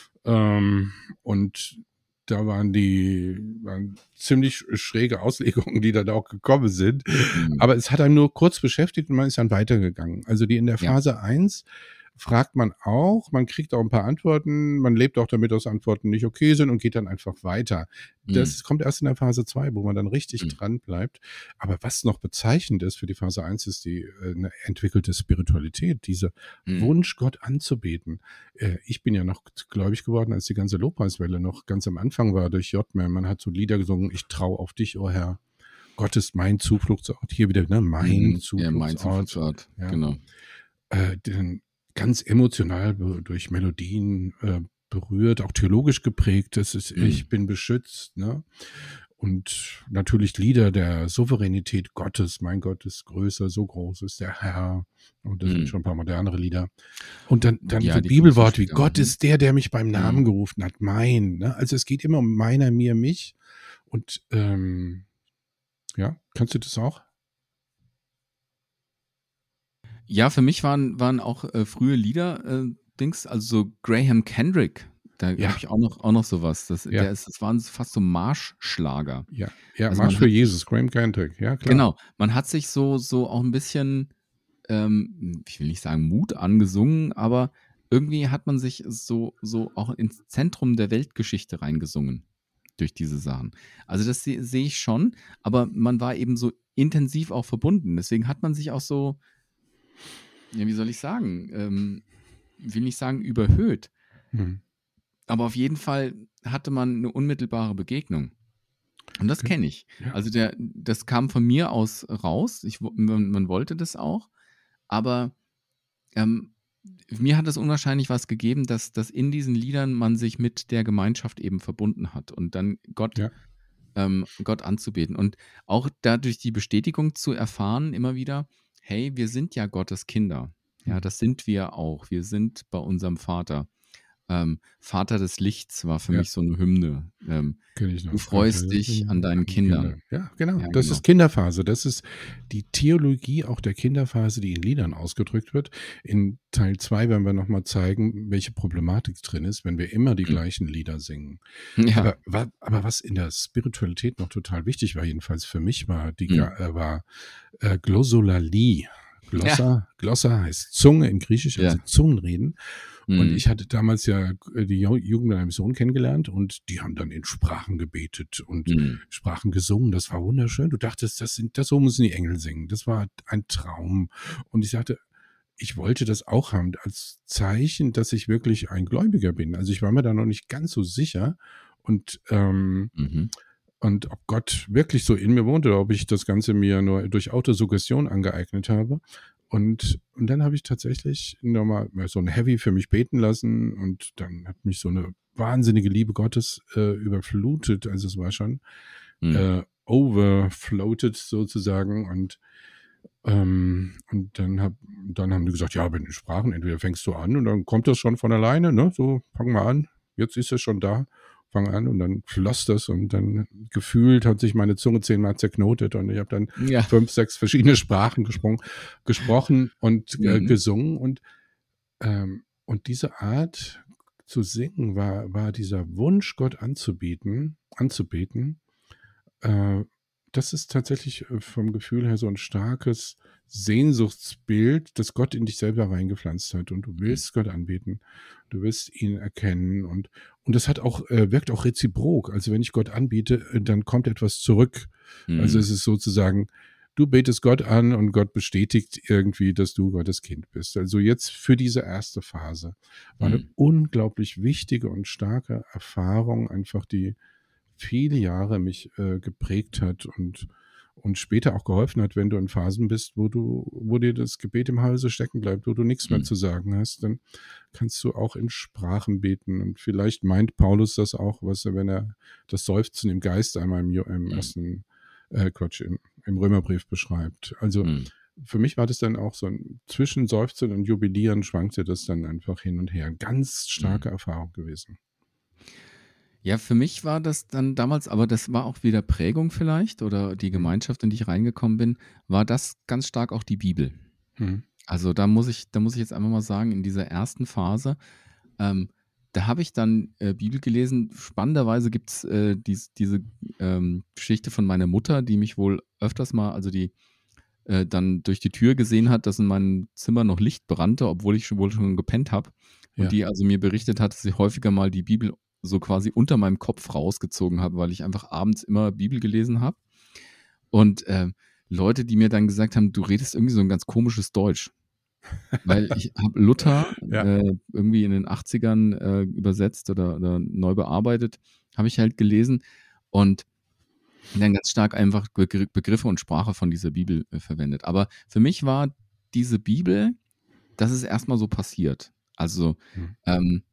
Ähm, und da waren die waren ziemlich schräge Auslegungen, die dann auch gekommen sind. mh, Aber es hat einem nur kurz beschäftigt und man ist dann weitergegangen. Also die in der ja, Phase eins fragt man auch, man kriegt auch ein paar Antworten, man lebt auch damit, dass Antworten nicht okay sind und geht dann einfach weiter. mh, Das kommt erst in der Phase zwei, wo man dann richtig mh, dran bleibt. Aber was noch bezeichnend ist für die Phase eins, ist die äh, eine entwickelte Spiritualität, dieser mh, Wunsch, Gott anzubeten. Äh, ich bin ja noch gläubig geworden, als die ganze Lobpreiswelle noch ganz am Anfang war durch J-Man. Man hat so Lieder gesungen, ich traue auf dich, oh Herr. Gott ist mein Zufluchtsort. Hier wieder, ne? Mein mhm, ja, mein Zufluchtsort. Zufluchtsort, Ja. genau. Äh, den, ganz emotional be- durch Melodien äh, berührt, auch theologisch geprägt. Das ist, Mh, ich bin beschützt, ne? Und natürlich Lieder der Souveränität Gottes. Mein Gott ist größer, so groß ist der Herr. Und das sind mh. schon ein paar modernere Lieder. Und dann, dann Ja, so die großen Bibelworte wie Stücke. Gott Mhm. ist der, der mich beim Namen Mhm. gerufen hat. Mein. Ne? Also es geht immer um meiner, mir, mich. Und ähm, ja, kannst du das auch? Ja, für mich waren, waren auch äh, frühe Lieder äh, Dings, also so Graham Kendrick, da habe Ja, ich auch noch, auch noch sowas. Das, ja, der ist, das waren fast so Marschschlager. ja, ja. Also Marsch man für hat sich, Jesus, Graham Cantic. Ja, klar. genau, man hat sich so, so auch ein bisschen, ähm, ich will nicht sagen Mut angesungen, aber irgendwie hat man sich so, so auch ins Zentrum der Weltgeschichte reingesungen durch diese Sachen. Also das se- sehe ich schon, aber man war eben so intensiv auch verbunden. Deswegen hat man sich auch so, ja, wie soll ich sagen, ähm, will nicht sagen überhöht, Hm. aber auf jeden Fall hatte man eine unmittelbare Begegnung. Und das Okay. kenne ich. Ja. Also der, das kam von mir aus raus. Ich, wo- man, man wollte das auch, aber ähm, mir hat es unwahrscheinlich was gegeben, dass, dass in diesen Liedern man sich mit der Gemeinschaft eben verbunden hat und dann Gott, Ja. ähm, Gott anzubeten. Und auch dadurch die Bestätigung zu erfahren, immer wieder, hey, wir sind ja Gottes Kinder. Ja, Hm. das sind wir auch. Wir sind bei unserem Vater. Ähm, Vater des Lichts war für Ja. mich so eine Hymne. Ähm, Kenne ich du noch. Vater freust des dich an Himmels, deinen an die Kinder. Kindern. Ja, genau. Ja, Das genau. ist Kinderphase. Das ist die Theologie auch der Kinderphase, die in Liedern ausgedrückt wird. In Teil zwei werden wir nochmal zeigen, welche Problematik drin ist, wenn wir immer die Hm. gleichen Lieder singen. Ja. Aber, wa- aber was in der Spiritualität noch total wichtig war, jedenfalls für mich, war die Hm. Ga- äh, war äh, Glossolalie. Ja. Glossa, Glossa heißt Zunge in Griechisch, also Ja. Zungenreden. Und Mhm. ich hatte damals ja die Ju- Jugend meiner Mission kennengelernt und die haben dann in Sprachen gebetet und Mhm. Sprachen gesungen. Das war wunderschön. Du dachtest, das sind, das so müssen die Engel singen. Das war ein Traum. Und ich sagte, ich wollte das auch haben als Zeichen, dass ich wirklich ein Gläubiger bin. Also ich war mir da noch nicht ganz so sicher. Und ähm, Mhm. und ob Gott wirklich so in mir wohnt oder ob ich das Ganze mir nur durch Autosuggestion angeeignet habe. Und, und dann habe ich tatsächlich nochmal so ein Heavy für mich beten lassen und dann hat mich so eine wahnsinnige Liebe Gottes äh, überflutet. Also es war schon Mhm. äh, overfloated sozusagen und ähm, und dann hab, dann haben die gesagt, ja, wenn du Sprachen, entweder fängst du an und dann kommt das schon von alleine, ne? So, fang mal an. Jetzt ist es schon da. Fang an und dann floss das und dann gefühlt hat sich meine Zunge zehnmal zerknotet und ich habe dann Ja. fünf, sechs verschiedene Sprachen gesprungen, gesprochen und äh, Mhm. gesungen und ähm, und diese Art zu singen war war dieser Wunsch, Gott anzubieten, anzubeten, äh, das ist tatsächlich äh, vom Gefühl her so ein starkes Sehnsuchtsbild, das Gott in dich selber reingepflanzt hat und du Mhm. willst Gott anbeten. Du willst ihn erkennen und und das hat auch äh, wirkt auch reziprok. Also, wenn ich Gott anbiete, äh, dann kommt etwas zurück. Also, Mhm. es ist sozusagen, du betest Gott an und Gott bestätigt irgendwie, dass du Gottes Kind bist. Also, jetzt für diese erste Phase war eine Mhm. unglaublich wichtige und starke Erfahrung, einfach die viele Jahre mich äh, geprägt hat und und später auch geholfen hat, wenn du in Phasen bist, wo du wo dir das Gebet im Halse stecken bleibt, wo du nichts mehr Mhm. zu sagen hast, dann kannst du auch in Sprachen beten. Und vielleicht meint Paulus das auch, was er, wenn er das Seufzen im Geist einmal im, Jo- im Mhm. ersten äh, Quatsch, im, im Römerbrief beschreibt. Also Mhm. für mich war das dann auch so ein zwischen Seufzen und Jubilieren schwankte das dann einfach hin und her. Ganz Mhm. starke Erfahrung gewesen. Ja, für mich war das dann damals, aber das war auch wieder Prägung vielleicht oder die Hm. Gemeinschaft, in die ich reingekommen bin, war das ganz stark auch die Bibel. Hm. Also, da muss ich da muss ich jetzt einfach mal sagen, in dieser ersten Phase, ähm, da habe ich dann, äh, Bibel gelesen. Spannenderweise gibt's, äh, dies diese, ähm, Geschichte von meiner Mutter, die mich wohl öfters mal also, die, äh, dann durch die Tür gesehen hat, dass in meinem Zimmer noch Licht brannte, obwohl ich schon wohl schon gepennt habe. Und Ja. die also mir berichtet hat, dass ich häufiger mal die Bibel so quasi unter meinem Kopf rausgezogen habe, weil ich einfach abends immer Bibel gelesen habe. Und, ähm, Leute, die mir dann gesagt haben: „Du redest irgendwie so 'n ganz komisches Deutsch.“ Weil ich habe Luther, Ja. äh, irgendwie in den Achtzigern äh, übersetzt oder oder neu bearbeitet, habe ich halt gelesen und dann ganz stark einfach Begr Begriffe und Sprache von dieser Bibel, äh, verwendet. Aber für mich war diese Bibel, das ist erst mal so passiert. Also, Hm. ähm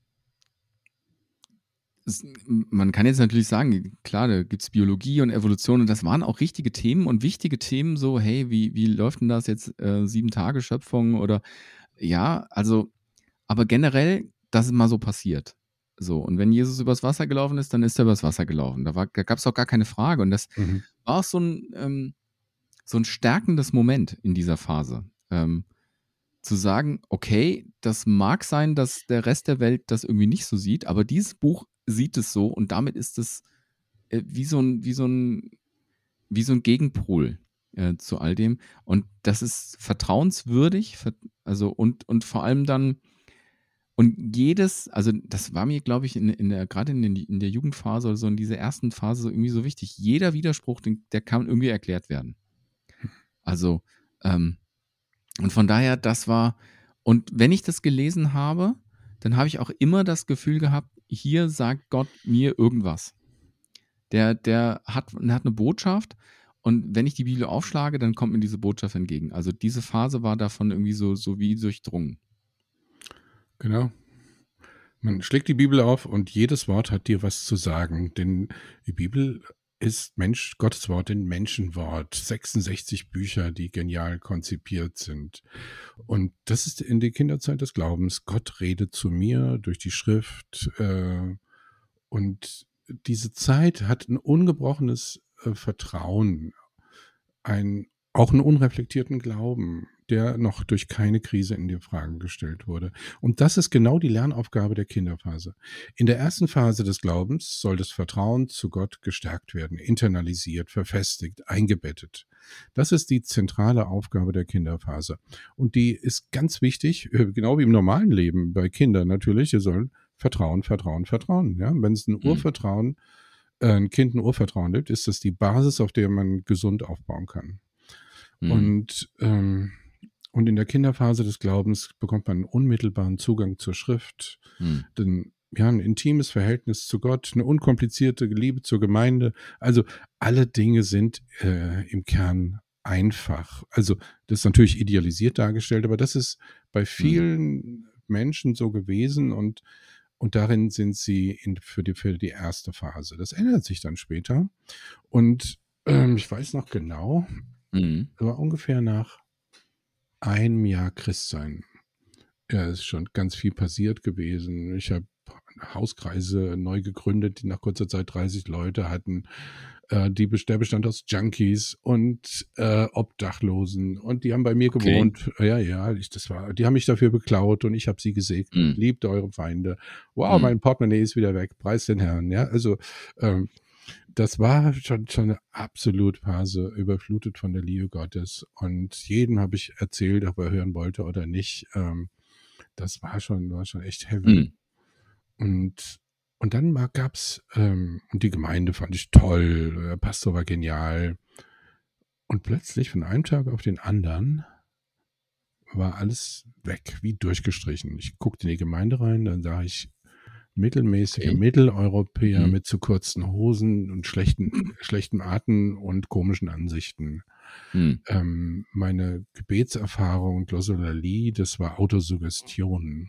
es m man kann jetzt natürlich sagen, klar, da gibt's Biologie und Evolution und das waren auch richtige Themen und wichtige Themen so: „Hey, wie wie läuft denn das jetzt, äh, sieben Tage Schöpfung?“ Oder ja, also aber generell, das ist mal so passiert. So, und wenn Jesus übers Wasser gelaufen ist, dann ist er übers Wasser gelaufen. Da war da gab's auch gar keine Frage und das Mhm. war auch so 'n ähm, so 'n stärkendes Moment in dieser Phase, ähm, zu sagen: „Okay, das mag sein, dass der Rest der Welt das irgendwie nicht so sieht, aber dieses Buch sieht es so und damit ist es, äh, wie so 'n wie so 'n wie so 'n Gegenpol, äh, zu all dem. Und das ist vertrauenswürdig, vert also und und vor allem dann und jedes also, das war mir, glaube ich, in in der grade in den in der Jugendphase oder so in dieser ersten Phase so irgendwie so wichtig. Jeder Widerspruch, den der kann irgendwie erklärt werden. Also, ähm und von daher, das war und wenn ich das gelesen habe, dann habe ich auch immer das Gefühl gehabt, hier sagt Gott mir irgendwas. Der der hat hat 'ne Botschaft und wenn ich die Bibel aufschlage, dann kommt mir diese Botschaft entgegen. Also, diese Phase war davon irgendwie so so wie durchdrungen. Genau. Man schlägt die Bibel auf und jedes Wort hat dir was zu sagen, denn die Bibel ist Mensch, Gottes Wort in Menschenwort. sechsundsechzig Bücher, die genial konzipiert sind. Und das ist in der Kinderzeit des Glaubens. Gott redet zu mir durch die Schrift. Äh, und diese Zeit hat ein ungebrochenes äh, Vertrauen, ein, auch einen unreflektierten Glauben. der noch durch keine Krise in die Frage gestellt wurde. Und das ist genau die Lernaufgabe der Kinderphase. In der ersten Phase des Glaubens soll das Vertrauen zu Gott gestärkt werden, internalisiert, verfestigt, eingebettet. Das ist die zentrale Aufgabe der Kinderphase. Und die ist ganz wichtig, genau wie im normalen Leben bei Kindern natürlich. Sie sollen Vertrauen, Vertrauen, Vertrauen. Ja? Wenn es ein Mhm. Urvertrauen, äh, ein Kind ein Urvertrauen gibt, ist das die Basis, auf der man gesund aufbauen kann. Mhm. Und, ähm, und in der Kinderphase des Glaubens bekommt man einen unmittelbaren Zugang zur Schrift, Mhm. den, ja, ein intimes Verhältnis zu Gott, eine unkomplizierte Liebe zur Gemeinde. Also alle Dinge sind äh, im Kern einfach. Also das ist natürlich idealisiert dargestellt, aber das ist bei vielen Menschen so gewesen und, und darin sind sie in, für, die, für die erste Phase. Das ändert sich dann später. Und ähm, ich weiß noch genau, Mhm. aber ungefähr nach einem Jahr Christsein. Ja, ist schon ganz viel passiert gewesen. Ich habe Hauskreise neu gegründet, die nach kurzer Zeit dreißig Leute hatten. Äh, die, der bestand aus Junkies und äh, Obdachlosen. Und die haben bei mir Okay. gewohnt. Ja, ja, ich, das war, die haben mich dafür beklaut und ich habe sie gesegnet. Mhm. Liebt eure Feinde. Wow, Mhm. mein Portemonnaie ist wieder weg. Preis den Herrn. Ja, also ähm, das war schon, schon eine absolute Phase, überflutet von der Liebe Gottes. Und jedem habe ich erzählt, ob er hören wollte oder nicht. Ähm, das war schon, war schon echt heavy. Mhm. Und, und dann gab es, ähm, und die Gemeinde fand ich toll, der Pastor war genial. Und plötzlich von einem Tag auf den anderen war alles weg, wie durchgestrichen. Ich guckte in die Gemeinde rein, dann sah ich mittelmäßige Okay. Mitteleuropäer Mhm. mit zu kurzen Hosen und schlechten, schlechten Arten und komischen Ansichten. Mhm. Ähm, meine Gebetserfahrung, Glossolalie, das war Autosuggestion.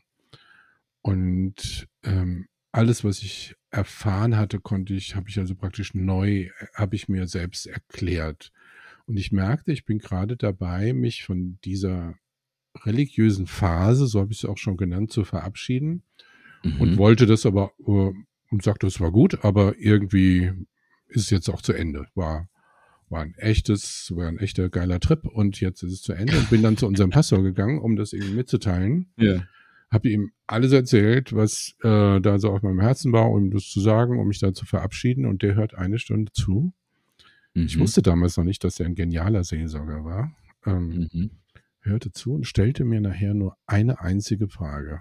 Und ähm, alles, was ich erfahren hatte, konnte ich, habe ich also praktisch neu, habe ich mir selbst erklärt. Und ich merkte, ich bin gerade dabei, mich von dieser religiösen Phase, so habe ich es auch schon genannt, zu verabschieden. Und Mhm. wollte das aber äh, und sagte, es war gut, aber irgendwie ist es jetzt auch zu Ende. War, war ein echtes, war ein echter geiler Trip und jetzt ist es zu Ende und bin dann zu unserem Pastor gegangen, um das ihm mitzuteilen. Ja. Habe ihm alles erzählt, was äh, da so auf meinem Herzen war, um das zu sagen, um mich da zu verabschieden. Und der hört eine Stunde zu. Ich Mhm. wusste damals noch nicht, dass er ein genialer Seelsorger war. Ähm, Mhm. hörte zu und stellte mir nachher nur eine einzige Frage.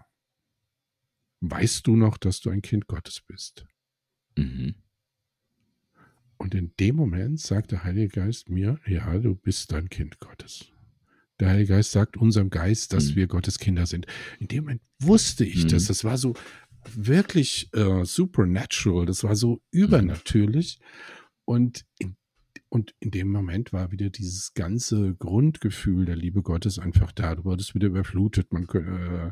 Weißt du noch, dass du ein Kind Gottes bist? Mhm. Und in dem Moment sagt der Heilige Geist mir, ja, du bist ein Kind Gottes. Der Heilige Geist sagt unserem Geist, dass Mhm. wir Gottes Kinder sind. In dem Moment wusste ich das. Mhm. Das war so wirklich äh, supernatural. Das war so Mhm. übernatürlich. Und in, und in dem Moment war wieder dieses ganze Grundgefühl der Liebe Gottes einfach da. Du wurdest wieder überflutet. Man, äh,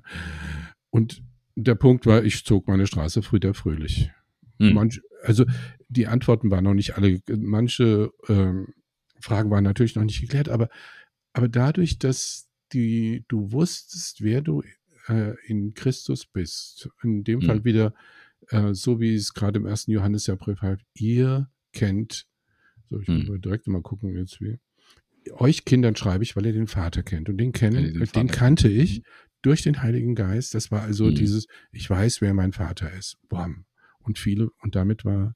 und der Punkt war, ich zog meine Straße früher fröhlich. Mhm. Manch, also die Antworten waren noch nicht alle, manche ähm, Fragen waren natürlich noch nicht geklärt, aber, aber dadurch, dass die, du wusstest, wer du äh, in Christus bist, in dem Mhm. Fall wieder, äh, so wie es gerade im ersten Johannesjahrbrief heißt, ihr kennt, so ich muss Mhm. mal direkt mal gucken jetzt wie, euch Kindern schreibe ich, weil ihr den Vater kennt und den Weil ihr kennen, den den Vater kennt. kannte ich Mhm. durch den Heiligen Geist. Das war also Mhm. dieses, ich weiß, wer mein Vater ist. Bam. Und viele, und damit war,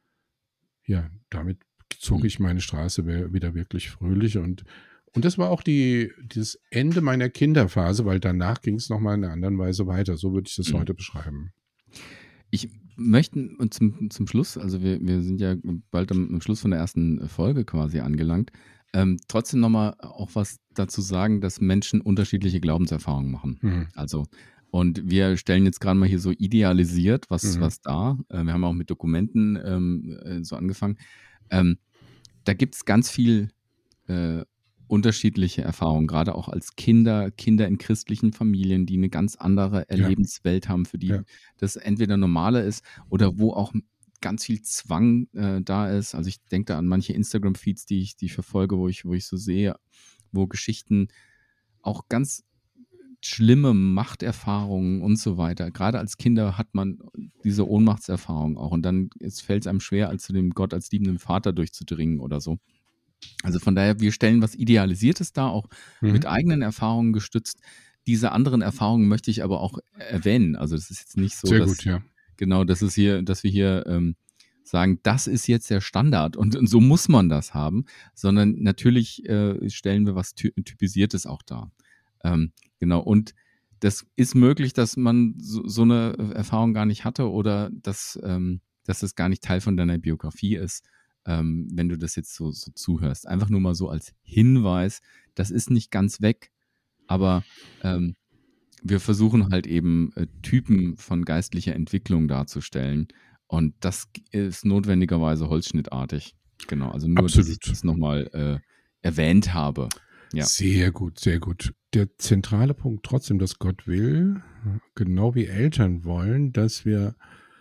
ja, damit zog Mhm. ich meine Straße wieder wirklich fröhlich und und das war auch die, das Ende meiner Kinderphase, weil danach ging es nochmal in einer anderen Weise weiter. So würde ich das Mhm. heute beschreiben. Ich möchte und zum, zum Schluss, also wir, wir sind ja bald am, am Schluss von der ersten Folge quasi angelangt, ähm, trotzdem nochmal auch was dazu sagen, dass Menschen unterschiedliche Glaubenserfahrungen machen. Mhm. Also, und wir stellen jetzt gerade mal hier so idealisiert, was, Mhm. was da. Äh, wir haben auch mit Dokumenten ähm, äh, so angefangen. Ähm, da gibt es ganz viel äh, unterschiedliche Erfahrungen, gerade auch als Kinder, Kinder in christlichen Familien, die eine ganz andere Ja, Erlebenswelt haben, für die ja. das entweder normale ist oder wo auch ganz viel Zwang äh, da ist. Also ich denke da an manche Instagram-Feeds, die ich, die ich verfolge, wo ich, wo ich so sehe, wo Geschichten auch ganz schlimme Machterfahrungen und so weiter. Gerade als Kinder hat man diese Ohnmachtserfahrung auch und dann fällt es einem schwer, als zu dem Gott als liebenden Vater durchzudringen oder so. Also von daher, wir stellen was Idealisiertes dar, auch Mhm. mit eigenen Erfahrungen gestützt. Diese anderen Erfahrungen möchte ich aber auch erwähnen. Also das ist jetzt nicht so, Sehr dass gut, ja. genau, das ist hier, dass wir hier ähm, sagen, das ist jetzt der Standard und, und so muss man das haben, sondern natürlich äh, stellen wir was ty Typisiertes auch dar. Ähm, genau, und das ist möglich, dass man so, so eine Erfahrung gar nicht hatte oder dass, ähm, dass es gar nicht Teil von deiner Biografie ist, ähm, wenn du das jetzt so, so zuhörst. Einfach nur mal so als Hinweis, das ist nicht ganz weg, aber ähm, wir versuchen halt eben äh, Typen von geistlicher Entwicklung darzustellen und das ist notwendigerweise holzschnittartig. Genau, also nur, dass ich Absolut. das nochmal äh, erwähnt habe. Ja. Sehr gut, sehr gut. Der zentrale Punkt trotzdem, dass Gott will, genau wie Eltern wollen, dass wir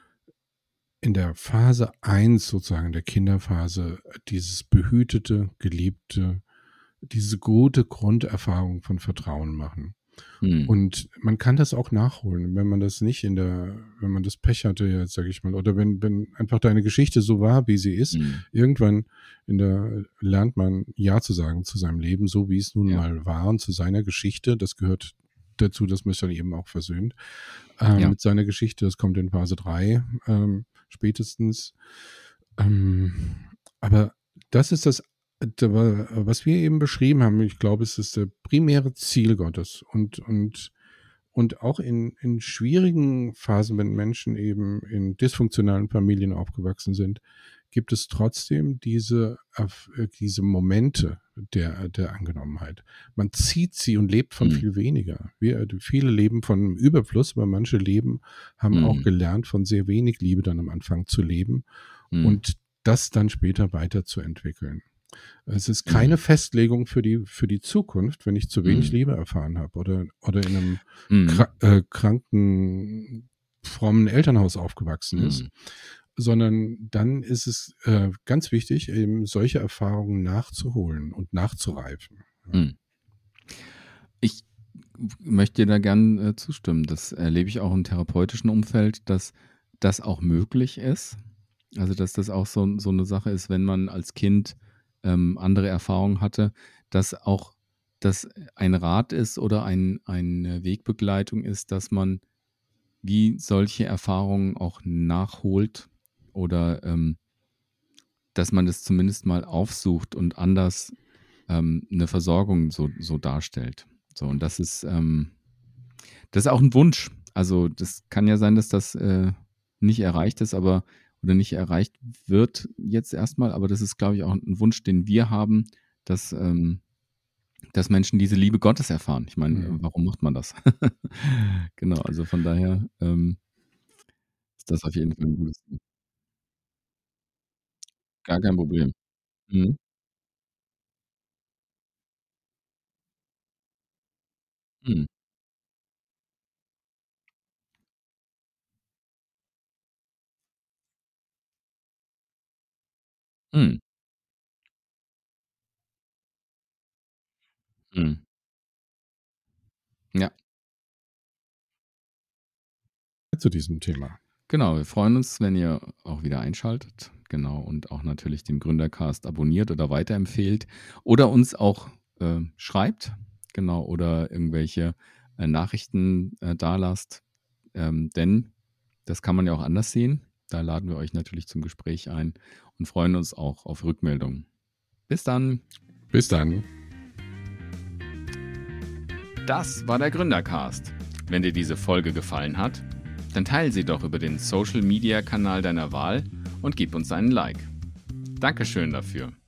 in der Phase eins sozusagen, der Kinderphase, dieses behütete, geliebte, diese gute Grunderfahrung von Vertrauen machen. Hm. Und man kann das auch nachholen, wenn man das nicht in der, wenn man das Pech hatte, jetzt sage ich mal, oder wenn, wenn einfach deine Geschichte so war, wie sie ist, Hm. irgendwann in der lernt man Ja zu sagen zu seinem Leben, so wie es nun Ja. mal war und zu seiner Geschichte. Das gehört dazu, dass man sich dann eben auch versöhnt ähm, Ja. mit seiner Geschichte. Das kommt in Phase drei ähm, spätestens. Ähm, aber das ist das, was wir eben beschrieben haben. Ich glaube, es ist das primäre Ziel Gottes. Und, und, und auch in, in schwierigen Phasen, wenn Menschen eben in dysfunktionalen Familien aufgewachsen sind, gibt es trotzdem diese, diese Momente der, der Angenommenheit. Man zieht sie und lebt von Hm. viel weniger. Wir, viele leben von Überfluss, aber manche leben, haben Hm. auch gelernt, von sehr wenig Liebe dann am Anfang zu leben Hm. und das dann später weiterzuentwickeln. Es ist keine Hm. Festlegung für die, für die Zukunft, wenn ich zu wenig Hm. Liebe erfahren habe oder, oder in einem Hm. kra äh, kranken, frommen Elternhaus aufgewachsen ist, Hm. sondern dann ist es äh, ganz wichtig, eben solche Erfahrungen nachzuholen und nachzureifen. Ja. Hm. Ich möchte dir da gern äh, zustimmen. Das erlebe ich auch im therapeutischen Umfeld, dass das auch möglich ist. Also, dass das auch so, so eine Sache ist, wenn man als Kind ähm, andere Erfahrungen hatte, dass auch das ein Rat ist oder ein, eine Wegbegleitung ist, dass man wie solche Erfahrungen auch nachholt oder ähm, dass man das zumindest mal aufsucht und anders ähm, eine Versorgung so, so darstellt. So, und das ist, ähm, das ist auch ein Wunsch. Also das kann ja sein, dass das äh, nicht erreicht ist, aber oder nicht erreicht wird jetzt erstmal, aber das ist, glaube ich, auch ein Wunsch, den wir haben, dass, ähm, dass Menschen diese Liebe Gottes erfahren. Ich meine, Mhm. warum macht man das? Genau, also von daher ähm, ist das auf jeden Fall ein gutes Ding. Gar kein Problem. Mhm. Mhm. Mhm. Mhm. Ja. Zu diesem Thema. Genau, wir freuen uns, wenn ihr auch wieder einschaltet. Genau, und auch natürlich den Gründercast abonniert oder weiterempfehlt oder uns auch äh, schreibt. Genau, oder irgendwelche äh, Nachrichten äh, dalasst. Ähm, denn das kann man ja auch anders sehen. Da laden wir euch natürlich zum Gespräch ein und freuen uns auch auf Rückmeldungen. Bis dann. Bis dann. Das war der Gründercast. Wenn dir diese Folge gefallen hat, dann teile sie doch über den Social-Media-Kanal deiner Wahl und gib uns einen Like. Dankeschön dafür.